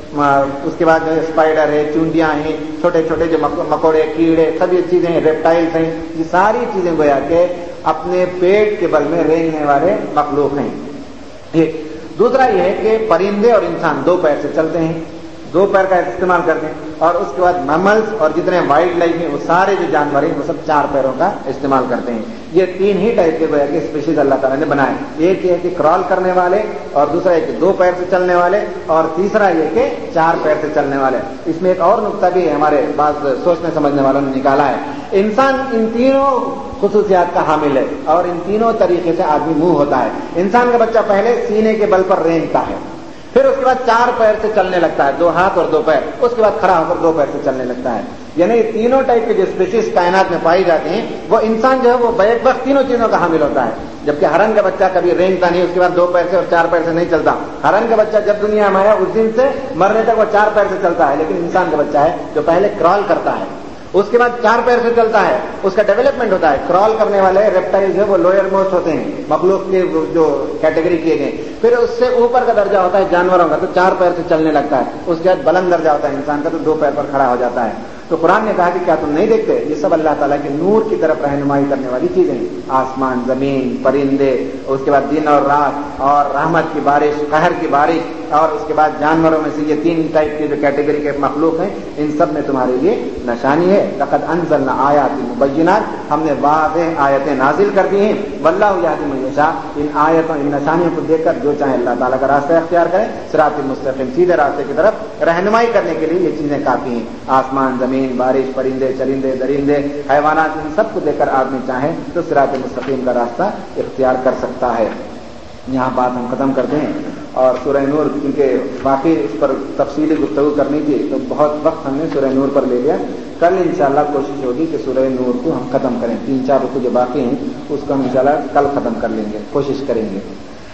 اس کے بعد جو ہے اسپائڈر ہے، چونڈیاں ہیں، چھوٹے چھوٹے جو مکوڑے، کیڑے، سب یہ چیزیں ہیں، ریپٹائلس ہیں. یہ ساری چیزیں گویا کہ اپنے پیٹ کے بل میں رینگنے والے مخلوق ہیں. ایک دوسرا یہ ہے کہ پرندے اور انسان 2 پیر سے چلتے ہیں، 2 پیر کا استعمال کرتے ہیں. اور اس کے بعد میملز اور جتنے وائلڈ لائف ہیں وہ سارے جو جانور ہیں وہ سب 4 پیروں کا استعمال کرتے ہیں. یہ 3 ہی ٹائپ کے گویا کہ اسپیشیز اللہ تعالیٰ نے بنائے. ایک یہ ہے کہ کرال کرنے والے، اور دوسرا یہ کہ 2 پیر سے چلنے والے، اور تیسرا یہ کہ 4 پیر سے چلنے والے. اس میں ایک اور نقطہ بھی ہمارے بعض سوچنے سمجھنے والوں نے نکالا ہے. انسان ان تینوں خصوصیات کا حامل ہے، اور ان تینوں طریقے سے آدمی موو ہوتا ہے. انسان کا بچہ پہلے سینے کے بل پر رینگتا ہے، پھر اس کے بعد 4 پیر سے چلنے لگتا ہے، 2 ہاتھ اور 2 پیر. اس کے بعد کھڑا ہو کر 2 پیر سے چلنے لگتا ہے. یعنی یہ تینوں ٹائپ کے جو اسپیشیز کائنات میں پائی جاتی ہیں وہ انسان جو ہے وہ بیک وقت تینوں چیزوں کا حامل ہوتا ہے. جبکہ ہرن کا بچہ کبھی رینگتا نہیں، اس کے بعد 2 پیر سے اور 4 پیر سے نہیں چلتا. ہرن کا بچہ جب دنیا میں آیا اس دن سے مرنے تک وہ 4 پیر سے چلتا ہے. لیکن انسان کا بچہ ہے جو پہلے کرال کرتا ہے، اس کے بعد 4 پیر سے چلتا ہے، اس کا ڈیولپمنٹ ہوتا ہے. کرال کرنے والے ریپٹائلز ہیں وہ لوئر موسٹ ہوتے ہیں، مخلوق کے جو کیٹیگری کیے گئے. پھر اس سے اوپر کا درجہ ہوتا ہے جانوروں کا، تو 4 پیر سے چلنے لگتا ہے. اس کے بعد بلند درجہ ہوتا ہے انسان کا، تو 2 پیر پر کھڑا ہو جاتا ہے. تو قرآن نے کہا کہ کیا تم نہیں دیکھتے؟ یہ سب اللہ تعالیٰ کے نور کی طرف رہنمائی کرنے والی چیزیں ہیں. آسمان، زمین، پرندے، اس کے بعد دن اور رات، اور رحمت کی بارش، قہر کی بارش، اور اس کے بعد جانوروں میں سے یہ 3 ٹائپ کے جو کیٹیگری کے مخلوق ہیں، ان سب میں تمہارے لیے نشانی ہے. لقد انزلنا آیات مبینات، ہم نے واضح آیتیں نازل کر دی ہیں. واللہ یہدی من یشاء، ان آیتوں، ان نشانیوں کو دیکھ کر جو چاہے اللہ تعالیٰ کا راستہ اختیار کرے، صراط مستقیم، سیدھے راستے کی طرف رہنمائی کرنے کے لیے یہ چیزیں کافی ہیں. آسمان، زمین، بارش، پرندے، چرندے، درندے، حیوانات، ان سب کو دیکھ کر آدمی چاہے تو صراط مستقیم کا راستہ اختیار کر سکتا ہے. یہاں بات ہم ختم کرتے ہیں. اور سورہ نور کیونکہ باقی اس پر تفصیلی گفتگو کرنی تھی تو بہت وقت ہم نے سورہ نور پر لے لیا. کل انشاءاللہ کوشش ہوگی کہ سورہ نور کو ہم ختم کریں. 3-4 رکوع جو باقی ہیں اس کو ہم انشاءاللہ کل ختم کر لیں گے، کوشش کریں گے.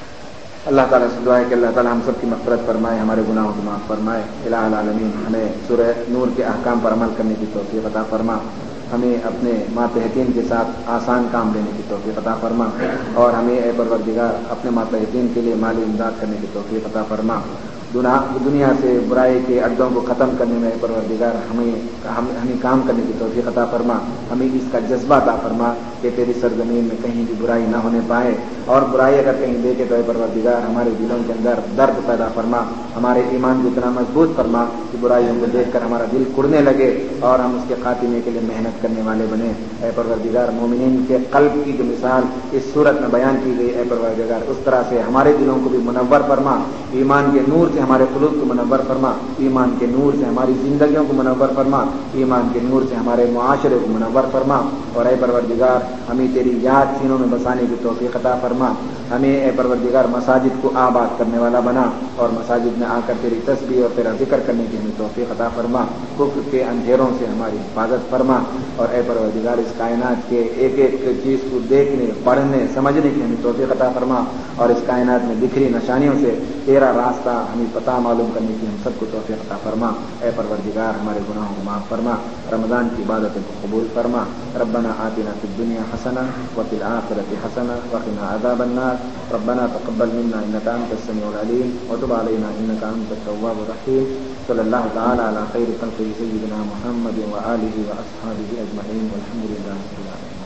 اللہ تعالیٰ سے دعا ہے کہ اللہ تعالیٰ ہم سب کی مغفرت فرمائے، ہمارے گناہوں کو معاف فرمائے. الہ العالمین ہمیں سورہ نور کے احکام پر عمل کرنے کی توفیق عطا فرما. ہمیں اپنے ماتحتین کے ساتھ آسان کام لینے کی توفیق عطا فرما، اور ہمیں اے پروردگار اپنے ماتحتین کے لیے مالی امداد کرنے کی توفیق عطا فرما. دنیا سے برائی کے اڈوں کو ختم کرنے میں اے پروردگار ہمیں کام کرنے کی توفیق عطا فرما. ہمیں اس کا جذبہ عطا فرما کہ تیری سرزمین میں کہیں بھی برائی نہ ہونے پائے، اور برائی اگر کہیں دیکھے تو اے پروردگار ہمارے دلوں کے اندر درد پیدا فرما، ہمارے ایمان کو اتنا مضبوط فرما کہ برائیوں کو دیکھ کر ہمارا دل کڑنے لگے اور ہم اس کے خاتمے کے لیے محنت کرنے والے بنے۔ اے پروردگار مومنین کے قلب کی جو مثال اس صورت میں بیان کی گئی، اے پروردگار اس طرح سے ہمارے دلوں کو بھی منور فرما، ایمان کے نور سے ہمارے قلوب کو منور فرما، ایمان کے نور سے ہماری زندگیوں کو منور فرما، ایمان کے نور سے ہمارے معاشرے کو منور فرما، اور اے پروردگار ہمیں تیری یاد سینوں میں بسانے کی توفیق عطا فرما، ہمیں اے پروردگار مساجد کو آباد کرنے والا بنا، اور مساجد میں آ کر تیری تسبیح اور تیرا ذکر کرنے کی ہمیں توفیق عطا فرما، کفر کے اندھیروں سے ہماری حفاظت فرما، اور اے پروردگار اس کائنات کے ایک ایک چیز کو دیکھنے، پڑھنے، سمجھنے کی ہمیں توفیق عطا فرما، اور اس کائنات میں بکھری نشانیوں سے تیرا راستہ ہمیں پتہ معلوم کرنے کی ہم سب کو توفیق عطا فرما۔ اے پروردگار ہمارے گناہوں کو معاف فرما، رمضان کی عبادتوں کو قبول فرما۔ ربنا آتنا فی الدنیا حسنہ وفی الآخرۃ حسنہ وقنا عذاب النار، ربنا تقبل منا انک انت السمیع العلیم وتب علینا انک انت التواب الرحیم۔ صلی اللہ تعالی علی خیر خلقہ سیدنا محمد وآلہ واصحابہ اجمعین والحمد للہ رب العالمین۔